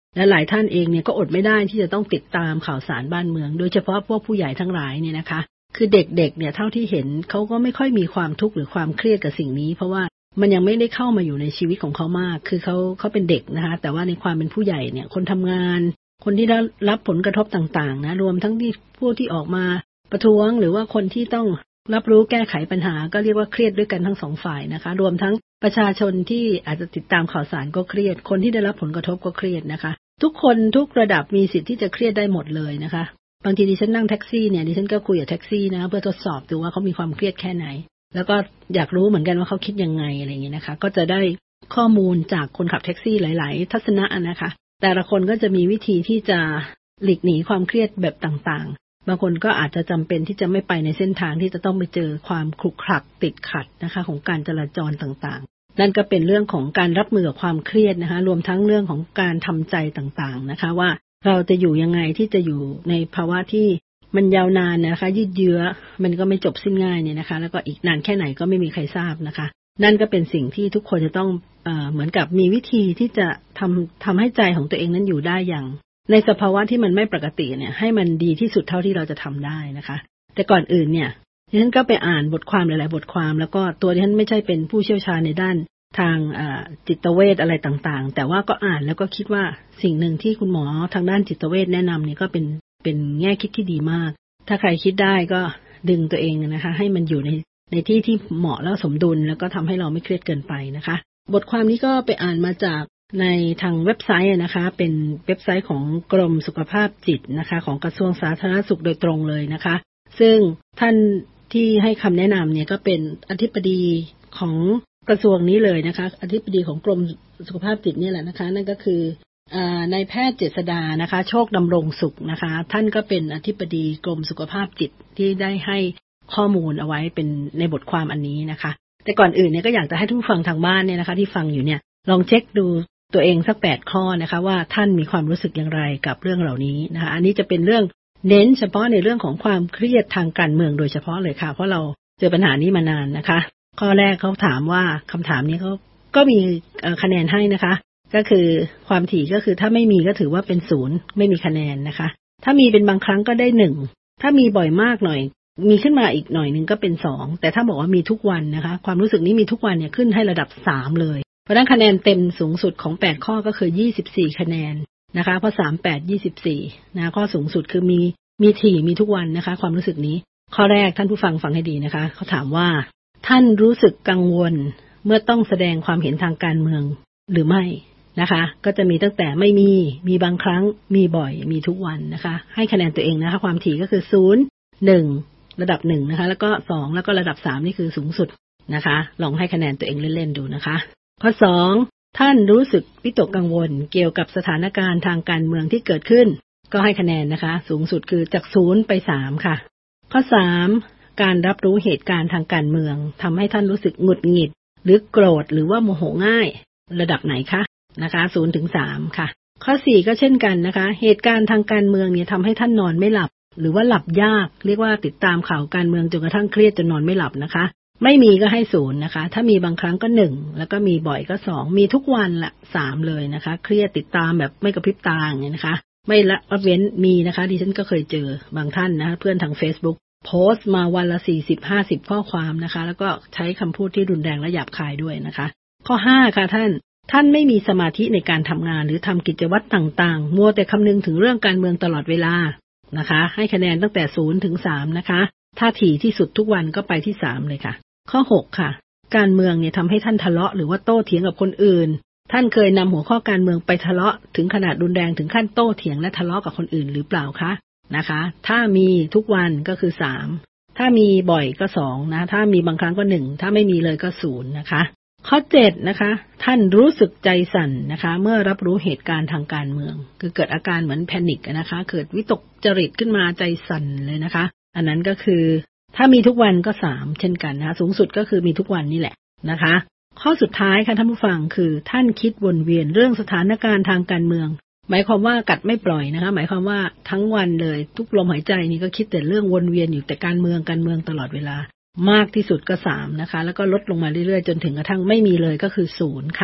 และหลายท่านเองเนี่ยก็อดไม่ได้ที่จะต้องติดตามข่าวสารบ้านเมืองโดยเฉพาะพวกผู้ใหญ่ทั้งหลายเนี่ยนะคะคือเด็กๆเนี่ยเท่าที่เห็นเขาก็ไม่ค่อยมีความทุกข์หรือความเครียดกับสิ่งนี้เพราะว่ามันยังไม่ได้เข้ามาอยู่ในชีวิตของเขามากคือเขาเขาเป็นเด็กนะคะแต่ว่าในความเป็นผู้ใหญ่เนี่ยคนทำงานคนที่ได้รับผลกระทบต่างๆนะรวมทั้งที่ผู้ที่ออกมาประท้วงหรือว่าคนที่ต้องรับรู้แก้ไขปัญหาก็เรียกว่าเครียดด้วยกันทั้งสองฝ่ายนะคะรวมทั้งประชาชนที่อาจจะติดตามข่าวสารก็เครียดคนที่ได้รับผลกระทบก็เครียดนะคะทุกคนทุกระดับมีสิทธิ์ที่จะเครียดได้หมดเลยนะคะบางทีดิฉันนั่งแท็กซี่เนี่ยดิฉันก็คุยกับแท็กซี่นะเพื่อทดสอบดูว่าเขามีความเครียดแค่ไหนแล้วก็อยากรู้เหมือนกันว่าเขาคิดยังไงอะไรอย่างเงี้ยนะคะก็จะได้ข้อมูลจากคนขับแท็กซี่หลายๆทัศนะนะคะแต่ละคนก็จะมีวิธีที่จะหลีกหนีความเครียดแบบต่างๆบางคนก็อาจจะจำเป็นที่จะไม่ไปในเส้นทางที่จะต้องไปเจอความขรุขระติดขัดนะคะของการจราจรต่างๆนั่นก็เป็นเรื่องของการรับมือกับความเครียดนะคะรวมทั้งเรื่องของการทำใจต่างๆนะคะว่าเราจะอยู่ยังไงที่จะอยู่ในภาวะที่มันยาวนานนะคะยืดเยื้อมันก็ไม่จบสิ้นง่ายเนี่ยนะคะแล้วก็อีกนานแค่ไหนก็ไม่มีใครทราบนะคะนั่นก็เป็นสิ่งที่ทุกคนจะต้องเอ่อเหมือนกับมีวิธีที่จะทำทำให้ใจของตัวเองนั้นอยู่ได้อย่างในสภาวะที่มันไม่ปกติเนี่ยให้มันดีที่สุดเท่าที่เราจะทำได้นะคะแต่ก่อนอื่นเนี่ยดิฉันก็ไปอ่านบทความหลายๆบทความแล้วก็ตัวดิฉันไม่ใช่เป็นผู้เชี่ยวชาญในด้านทางจิตเวชอะไรต่างๆแต่ว่าก็อ่านแล้วก็คิดว่าสิ่งหนึ่งที่คุณหมอทางด้านจิตเวชแนะนำนี่ก็เป็นเป็นแง่คิดที่ดีมากถ้าใครคิดได้ก็ดึงตัวเองนะคะให้มันอยู่ในในที่ที่เหมาะแล้วสมดุลแล้วก็ทำให้เราไม่เครียดเกินไปนะคะบทความนี้ก็ไปอ่านมาจากในทางเว็บไซต์นะคะเป็นเว็บไซต์ของกรมสุขภาพจิตนะคะของกระทรวงสาธารณสุขโดยตรงเลยนะคะซึ่งท่านที่ให้คำแนะนำเนี่ยก็เป็นอธิบดีของกระทรวงนี้เลยนะคะอธิบดีของกรมสุขภาพจิตนี่แหละนะคะนั่นก็คือนายแพทย์เจษฎานะคะโชคดำรงสุขนะคะท่านก็เป็นอธิบดีกรมสุขภาพจิตที่ได้ให้ข้อมูลเอาไว้เป็นในบทความอันนี้นะคะแต่ก่อนอื่นเนี่ยก็อยากจะให้ผู้ฟังทางบ้านเนี่ยนะคะที่ฟังอยู่เนี่ยลองเช็คดูตัวเองสักแปดข้อนะคะว่าท่านมีความรู้สึกอย่างไรกับเรื่องเหล่านี้นะคะอันนี้จะเป็นเรื่องเน้นเฉพาะในเรื่องของความเครียดทางการเมืองโดยเฉพาะเลยค่ะเพราะเราเจอปัญหานี้มานานนะคะข้อแรกเขาถามว่าคำถามนี้เขาก็มีคะแนนให้นะคะก็คือความถี่ก็คือถ้าไม่มีก็ถือว่าเป็นศูนย์ไม่มีคะแนนนะคะถ้ามีเป็นบางครั้งก็ได้หนึ่งถ้ามีบ่อยมากหน่อยมีขึ้นมาอีกหน่อยนึงก็เป็นสองแต่ถ้าบอกว่ามีทุกวันนะคะความรู้สึกนี้มีทุกวันเนี่ยขึ้นให้ระดับสามเลยเพราะฉะนั้นคะแนนเต็มสูงสุดของแปดข้อก็คือยี่สิบสี่คะแนนนะคะเพราะสาม แปด ยี่สิบสี่นะข้อสูงสุดคือมีมีถี่มีทุกวันนะคะความรู้สึกนี้ข้อแรกท่านผู้ฟังฟังให้ดีนะคะเขาถามว่าท่านรู้สึกกังวลเมื่อต้องแสดงความเห็นทางการเมืองหรือไม่นะคะก็จะมีตั้งแต่ไม่มีมีบางครั้งมีบ่อยมีทุกวันนะคะให้คะแนนตัวเองนะคะความถี่ก็คือศูนย์ หนึ่งระดับหนึ่งนะคะแล้วก็สองแล้วก็ระดับสามนี่คือสูงสุดนะคะลองให้คะแนนตัวเองเล่นๆดูนะคะข้อสองท่านรู้สึกวิตกกังวลเกี่ยวกับสถานการณ์ทางการเมืองที่เกิดขึ้นก็ให้คะแนนนะคะสูงสุดคือจากศูนย์ไปสามค่ะข้อสามการรับรู้เหตุการณ์ทางการเมืองทำให้ท่านรู้สึกหงุดหงิดหรือโกรธหรือว่าโมโหง่ายระดับไหนคะนะคะศูนย์ถึงสามค่ะข้อสี่ก็เช่นกันนะคะเหตุการณ์ทางการเมืองเนี่ยทำให้ท่านนอนไม่หลับหรือว่าหลับยากเรียกว่าติดตามข่าวการเมืองจนกระทั่งเครียดจนนอนไม่หลับนะคะไม่มีก็ให้ศูนย์นะคะถ้ามีบางครั้งก็หนึ่งแล้วก็มีบ่อยก็สองมีทุกวันละสามเลยนะคะเครียดติดตามแบบไม่กระพริบตาอย่างนี้นะคะไม่ละเว้นมีนะคะดิฉันก็เคยเจอบางท่านนะเพื่อนทาง Facebook โพสต์มาวันละสี่สิบ ห้าสิบข้อความนะคะแล้วก็ใช้คำพูดที่รุนแรงและหยาบคายด้วยนะคะข้อห้าค่ะท่านท่านไม่มีสมาธิในการทำงานหรือทำกิจวัตรต่างๆมัวแต่คำนึงถึงเรื่องการเมืองตลอดเวลานะคะให้คะแนนตั้งแต่ศูนย์ถึงสามนะคะถ้าถี่ที่สุดทุกวันก็ไปที่สามเลยค่ะข้อหกค่ะการเมืองเนี่ยทำให้ท่านทะเลาะหรือว่าโต้เถียงกับคนอื่นท่านเคยนำหัวข้อการเมืองไปทะเลาะถึงขนาดรุนแรงถึงขั้นโต้เถียงและทะเลาะกับคนอื่นหรือเปล่าคะนะคะถ้ามีทุกวันก็คือสามถ้ามีบ่อยก็สองนะถ้ามีบางครั้งก็หนึ่งถ้าไม่มีเลยก็ศูนย์นะคะข้อเจ็ดนะคะท่านรู้สึกใจสั่นนะคะเมื่อรับรู้เหตุการณ์ทางการเมืองคือเกิดอาการเหมือนแพนิคนะคะเกิดวิตกจริตขึ้นมาใจสั่นเลยนะคะอันนั้นก็คือถ้ามีทุกวันก็สามเช่นกันนะคะสูงสุดก็คือมีทุกวันนี่แหละนะคะข้อสุดท้ายค่ะท่านผู้ฟังคือท่านคิดวนเวียนเรื่องสถานการณ์ทางการเมืองหมายความว่ากัดไม่ปล่อยนะคะหมายความว่าทั้งวันเลยทุกลมหายใจนี่ก็คิดแต่เรื่องวนเวียนอยู่แต่การเมืองการเมืองตลอดเวลามากที่สุดก็สามนะคะแล้วก็ลดลงมาเรื่อยๆจนถึงกระทั่งไม่มีเลยก็คือศูนย์ค่ะ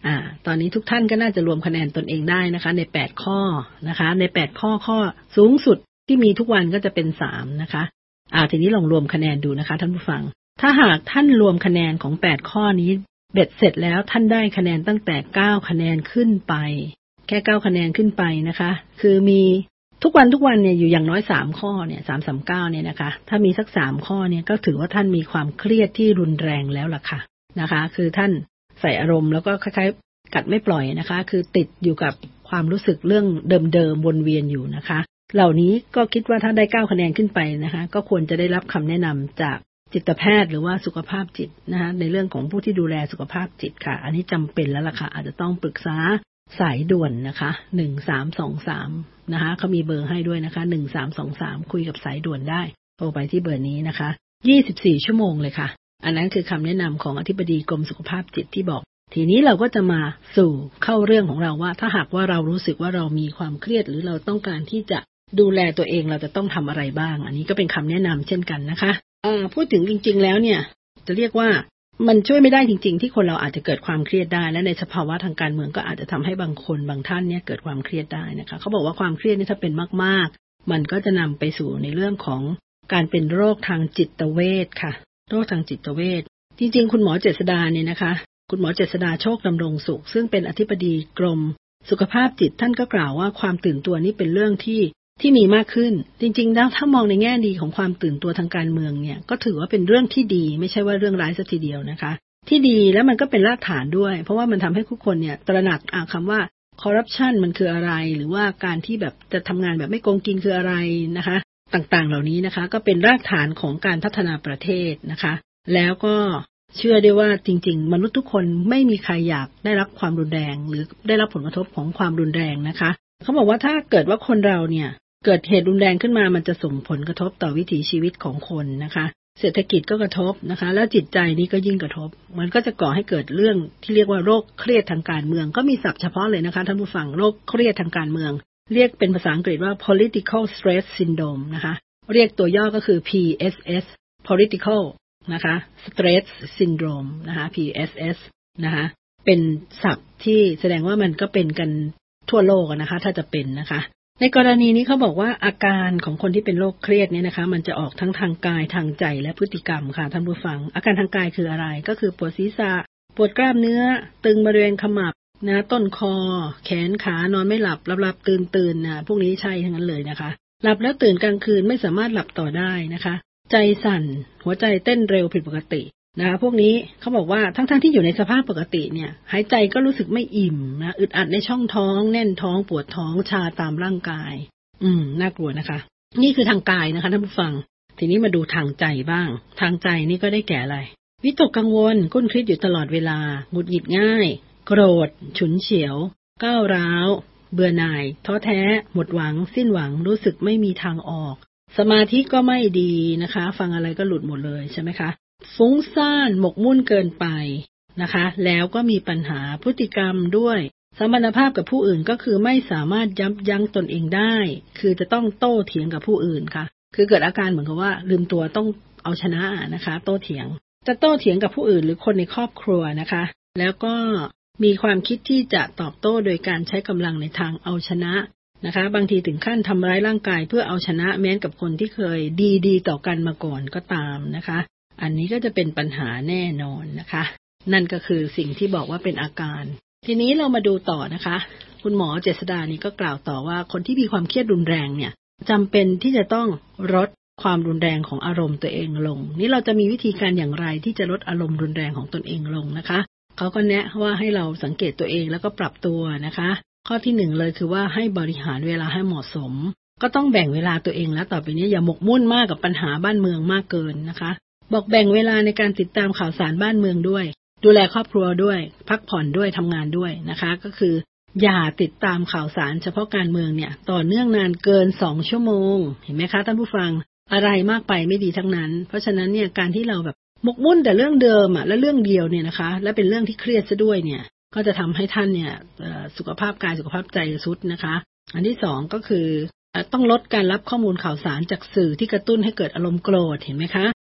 อ่าตอนนี้ทุกท่านก็น่าจะรวมคะแนนตนเองได้นะคะในแปดข้อนะคะในแปดข้อข้อสูงสุดที่มีทุกวันก็จะเป็นสามนะคะอ่าทีนี้ลองรวมคะแนนดูนะคะท่านผู้ฟังถ้าหากท่านรวมคะแนนของแปดข้อนี้เบ็ดเสร็จแล้วท่านได้คะแนนตั้งแต่เก้าคะแนนขึ้นไปแค่เก้าคะแนนขึ้นไปนะคะคือมีทุกวันทุกวันเนี่ยอยู่อย่างน้อยสามข้อเนี่ยสาม สาม เก้าเนี่ยนะคะถ้ามีสักสามข้อเนี่ยก็ถือว่าท่านมีความเครียดที่รุนแรงแล้วล่ะค่ะนะคะคือท่านใส่อารมณ์แล้วก็คล้ายๆกัดไม่ปล่อยนะคะคือติดอยู่กับความรู้สึกเรื่องเดิมๆวนเวียนอยู่นะคะเหล่านี้ก็คิดว่าถ้าได้เก้าคะแนนขึ้นไปนะคะก็ควรจะได้รับคำแนะนำจากจิตแพทย์หรือว่าสุขภาพจิตนะคะในเรื่องของผู้ที่ดูแลสุขภาพจิตค่ะอันนี้จำเป็นแล้วล่ะค่ะอาจจะต้องปรึกษาสายด่วนนะคะหนึ่งสามสองสามนะคะเขามีเบอร์ให้ด้วยนะคะหนึ่งสามสองสามคุยกับสายด่วนได้โทรไปที่เบอร์นี้นะคะยี่สิบสี่ชั่วโมงเลยค่ะอันนั้นคือคำแนะนำของอธิบดีกรมสุขภาพจิตที่บอกทีนี้เราก็จะมาสู่เข้าเรื่องของเราว่าถ้าหากว่าเรารู้สึกว่าเรามีความเครียดหรือเราต้องการที่จะดูแลตัวเองเราจะต้องทำอะไรบ้างอันนี้ก็เป็นคำแนะนำเช่นกันนะคะเอ่อพูดถึงจริงๆแล้วเนี่ยจะเรียกว่ามันช่วยไม่ได้จริงๆที่คนเราอาจจะเกิดความเครียดได้และในสภาวะทางการเมืองก็อาจจะทำให้บางคนบางท่านเนี่ยเกิดความเครียดได้นะคะเขาบอกว่าความเครียดนี่ถ้าเป็นมากๆมันก็จะนำไปสู่ในเรื่องของการเป็นโรคทางจิตเวชค่ะโรคทางจิตเวชจริงๆคุณหมอเจษฎาเนี่ยนะคะคุณหมอเจษฎาโชคดำรงสุขซึ่งเป็นอธิบดีกรมสุขภาพจิตท่านก็กล่าวว่าความตื่นตัวนี้เป็นเรื่องที่ที่มีมากขึ้นจริงๆแล้วถ้ามองในแง่ดีของความตื่นตัวทางการเมืองเนี่ยก็ถือว่าเป็นเรื่องที่ดีไม่ใช่ว่าเรื่องร้ายซะทีเดียวนะคะที่ดีแล้วมันก็เป็นรากฐานด้วยเพราะว่ามันทำให้ทุกคนเนี่ยตระหนักอ่าคำว่าคอร์รัปชันมันคืออะไรหรือว่าการที่แบบจะทำงานแบบไม่โกงกินคืออะไรนะคะต่างๆเหล่านี้นะคะก็เป็นรากฐานของการพัฒนาประเทศนะคะแล้วก็เชื่อได้ว่าจริงๆมนุษย์ทุกคนไม่มีใครอยากได้รับความรุนแรงหรือได้รับผลกระทบของความรุนแรงนะคะเขาบอกว่าถ้าเกิดว่าคนเราเนี่ยเกิดเหตุรุนแรงขึ้นมามันจะส่งผลกระทบต่อวิถีชีวิตของคนนะคะเศรษฐกิจก็กระทบนะคะแล้วจิตใจนี้ก็ยิ่งกระทบมันก็จะก่อให้เกิดเรื่องที่เรียกว่าโรคเครียดทางการเมืองก็มีศัพท์เฉพาะเลยนะคะท่านผู้ฟังโรคเครียดทางการเมืองเรียกเป็นภาษาอังกฤษว่า political stress syndrome นะคะเรียกตัวย่อก็คือ พี เอส เอส political นะคะ stress syndrome นะคะ พี เอส เอส นะคะเป็นศัพท์ที่แสดงว่ามันก็เป็นกันทั่วโลกนะคะถ้าจะเป็นนะคะในกรณีนี้เขาบอกว่าอาการของคนที่เป็นโรคเครียดเนี่ยนะคะมันจะออกทั้งทางกายทางใจและพฤติกรรมค่ะท่านผู้ฟังอาการทางกายคืออะไรก็คือปวดศีรษะปวดกล้ามเนื้อตึงบริเวณขมับนะต้นคอแขนขานอนไม่หลับหลับๆตื่นๆนะพวกนี้ใช่ทั้งนั้นเลยนะคะหลับแล้วตื่นกลางคืนไม่สามารถหลับต่อได้นะคะใจสั่นหัวใจเต้นเร็วผิดปกตินะคะพวกนี้เขาบอกว่าทั้งๆ ท, ที่อยู่ในสภาพปกติเนี่ยหายใจก็รู้สึกไม่อิ่มนะอึดอัดในช่องท้องแน่นท้องปวดท้องชาตามร่างกายอืมน่ากลัวนะคะนี่คือทางกายนะคะท่านผู้ฟังทีนี้มาดูทางใจบ้างทางใจนี่ก็ได้แก่อะไรวิตกกังวลกุ้นคิดอยู่ตลอดเวลาหงุดหงิดง่ายโกรธฉุนเฉียวก้าวร้าวเบื่อหน่ายท้อแท้หมดหวังสิ้นหวังรู้สึกไม่มีทางออกสมาธิก็ไม่ดีนะคะฟังอะไรก็หลุดหมดเลยใช่ไหมคะฟุ้งซ่านหมกมุ่นเกินไปนะคะแล้วก็มีปัญหาพฤติกรรมด้วยสมรรถภาพกับผู้อื่นก็คือไม่สามารถยับยั้งตนเองได้คือจะต้องโต้เถียงกับผู้อื่นค่ะคือเกิดอาการเหมือนกับว่าลืมตัวต้องเอาชนะนะคะโต้เถียงจะโต้เถียงกับผู้อื่นหรือคนในครอบครัวนะคะแล้วก็มีความคิดที่จะตอบโต้โดยการใช้กำลังในทางเอาชนะนะคะบางทีถึงขั้นทำร้ายร่างกายเพื่อเอาชนะแม้กับคนที่เคยดีๆต่อกันมาก่อนก็ตามนะคะอันนี้ก็จะเป็นปัญหาแน่นอนนะคะนั่นก็คือสิ่งที่บอกว่าเป็นอาการทีนี้เรามาดูต่อนะคะคุณหมอเจษฎานี่ก็กล่าวต่อว่าคนที่มีความเครียดรุนแรงเนี่ยจำเป็นที่จะต้องลดความรุนแรงของอารมณ์ตัวเองลงนี่เราจะมีวิธีการอย่างไรที่จะลดอารมณ์รุนแรงของตนเองลงนะคะเขาก็แนะว่าให้เราสังเกตตัวเองแล้วก็ปรับตัวนะคะข้อที่หนึ่งเลยคือว่าให้บริหารเวลาให้เหมาะสมก็ต้องแบ่งเวลาตัวเองแล้วต่อไปนี้อย่าหมกมุ่นมากกับปัญหาบ้านเมืองมากเกินนะคะบอกแบ่งเวลาในการติดตามข่าวสารบ้านเมืองด้วยดูแลครอบครัวด้วยพักผ่อนด้วยทำงานด้วยนะคะก็คืออย่าติดตามข่าวสารเฉพาะการเมืองเนี่ยต่อเนื่องนานเกินสองชั่วโมงเห็นไหมคะท่านผู้ฟังอะไรมากไปไม่ดีทั้งนั้นเพราะฉะนั้นเนี่ยการที่เราแบบหมกมุ่นแต่เรื่องเดิมอ่ะและเรื่องเดียวเนี่ยนะคะและเป็นเรื่องที่เครียดซะด้วยเนี่ยก็จะทำให้ท่านเนี่ยสุขภาพกายสุขภาพใจทรุดนะคะอันที่สองก็คือต้องลดการรับข้อมูลข่าวสารจากสื่อที่กระตุ้นให้เกิดอารมณ์โกรธเห็นไหมคะ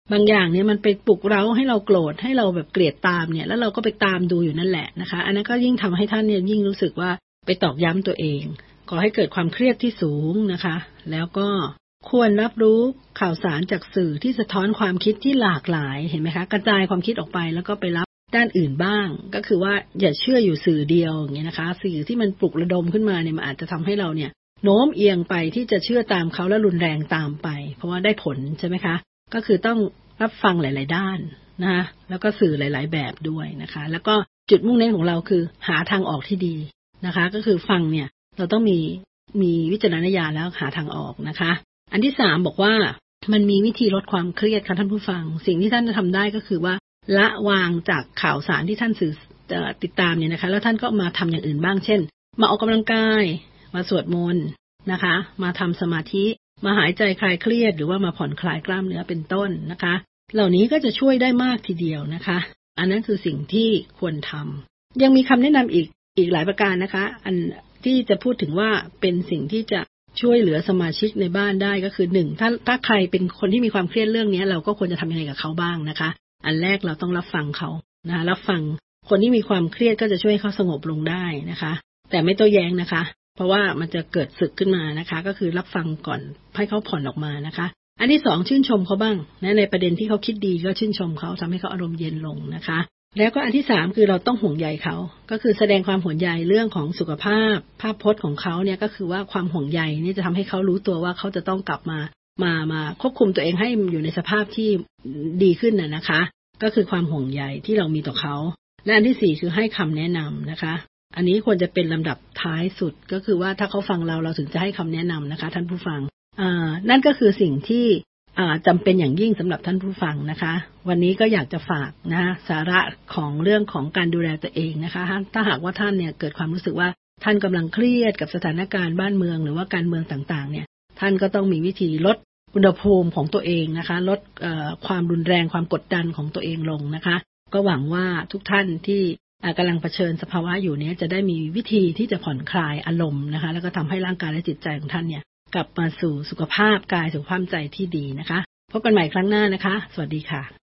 บางอย่างเนี่ยมันไปปลุกเร้าให้เราโกรธให้เราแบบเกลียดตามเนี่ยแล้วเราก็ไปตามดูอยู่นั่นแหละนะคะอันนั้นก็ยิ่งทำให้ท่านเนี่ยยิ่งรู้สึกว่าไปตอกย้ำตัวเองก่อให้เกิดความเครียดที่สูงนะคะแล้วก็ควรรับรู้ข่าวสารจากสื่อที่สะท้อนความคิดที่หลากหลายเห็นไหมคะกระจายความคิดออกไปแล้วก็ไปรับด้านอื่นบ้างก็คือว่าอย่าเชื่ออยู่สื่อเดียวอย่างเงี้ยนะคะสื่อที่มันปลุกระดมขึ้นมาเนี่ยมันอาจจะทำให้เราเนี่ยโน้มเอียงไปที่จะเชื่อตามเขาและรุนแรงตามไปเพราะว่าได้ผลใช่ไหมคะก็คือต้องรับฟังหลายๆด้านนะคะแล้วก็สื่อหลายๆแบบด้วยนะคะแล้วก็จุดมุ่งเน้นของเราคือหาทางออกที่ดีนะคะก็คือฟังเนี่ยเราต้องมีมีวิจารณญาณแล้วหาทางออกนะคะอันที่สามบอกว่ามันมีวิธีลดความเครียดค่ะท่านผู้ฟังสิ่งที่ท่านจะทำได้ก็คือว่าละวางจากข่าวสารที่ท่านสื่อติดตามเนี่ยนะคะแล้วท่านก็มาทำอย่างอื่นบ้างเช่นมาออกกำลังกายมาสวดมนต์นะคะมาทำสมาธิมาหายใจคลายเครียดหรือว่ามาผ่อนคลายกล้ามเนื้อเป็นต้นนะคะเหล่านี้ก็จะช่วยได้มากทีเดียวนะคะอันนั้นคือสิ่งที่ควรทำยังมีคำแนะนำอีกอีกหลายประการนะคะอันที่จะพูดถึงว่าเป็นสิ่งที่จะช่วยเหลือสมาชิกในบ้านได้ก็คือหนึ่งถ้าถ้าใครเป็นคนที่มีความเครียดเรื่องนี้เราก็ควรจะทำยังไงกับเขาบ้างนะคะอันแรกเราต้องรับฟังเขานะรับฟังคนที่มีความเครียดก็จะช่วยเขาสงบลงได้นะคะแต่ไม่โต้แย้งนะคะเพราะว่ามันจะเกิดศึกขึ้นมานะคะก็คือรับฟังก่อนให้เขาผ่อนออกมานะคะอันที่สองชื่นชมเขาบ้างนะในประเด็นที่เขาคิดดีก็ชื่นชมเขาทำให้เขาอารมณ์เย็นลงนะคะแล้วก็อันที่สามคือเราต้องห่วงใยเขาก็คือแสดงความห่วงใยเรื่องของสุขภาพภาพพจน์ของเขาเนี่ยก็คือว่าความห่วงใยนี่จะทำให้เขารู้ตัวว่าเขาจะต้องกลับมามามาควบคุมตัวเองให้อยู่ในสภาพที่ดีขึ้นน่ะนะคะก็คือความห่วงใยที่เรามีต่อเขาและอันที่สี่คือให้คำแนะนำนะคะอันนี้ควรจะเป็นลำดับท้ายสุดก็คือว่าถ้าเขาฟังเราเราถึงจะให้คำแนะนำนะคะท่านผู้ฟังอ่านั่นก็คือสิ่งที่อ่าจำเป็นอย่างยิ่งสำหรับท่านผู้ฟังนะคะวันนี้ก็อยากจะฝากนะสาระของเรื่องของการดูแลตัวเองนะคะถ้าหากว่าท่านเนี่ยเกิดความรู้สึกว่าท่านกำลังเครียดกับสถานการณ์บ้านเมืองหรือว่าการเมืองต่างๆเนี่ยท่านก็ต้องมีวิธีลดอุณหภูมิของตัวเองนะคะลดเอ่อความรุนแรงความกดดันของตัวเองลงนะคะก็หวังว่าทุกท่านที่กำลังเผชิญสภาวะอยู่นี้จะได้มีวิธีที่จะผ่อนคลายอารมณ์นะคะแล้วก็ทำให้ร่างกายและจิตใจของท่านเนี่ยกลับมาสู่สุขภาพกายสุขภาพใจที่ดีนะคะพบกันใหม่ครั้งหน้านะคะสวัสดีค่ะ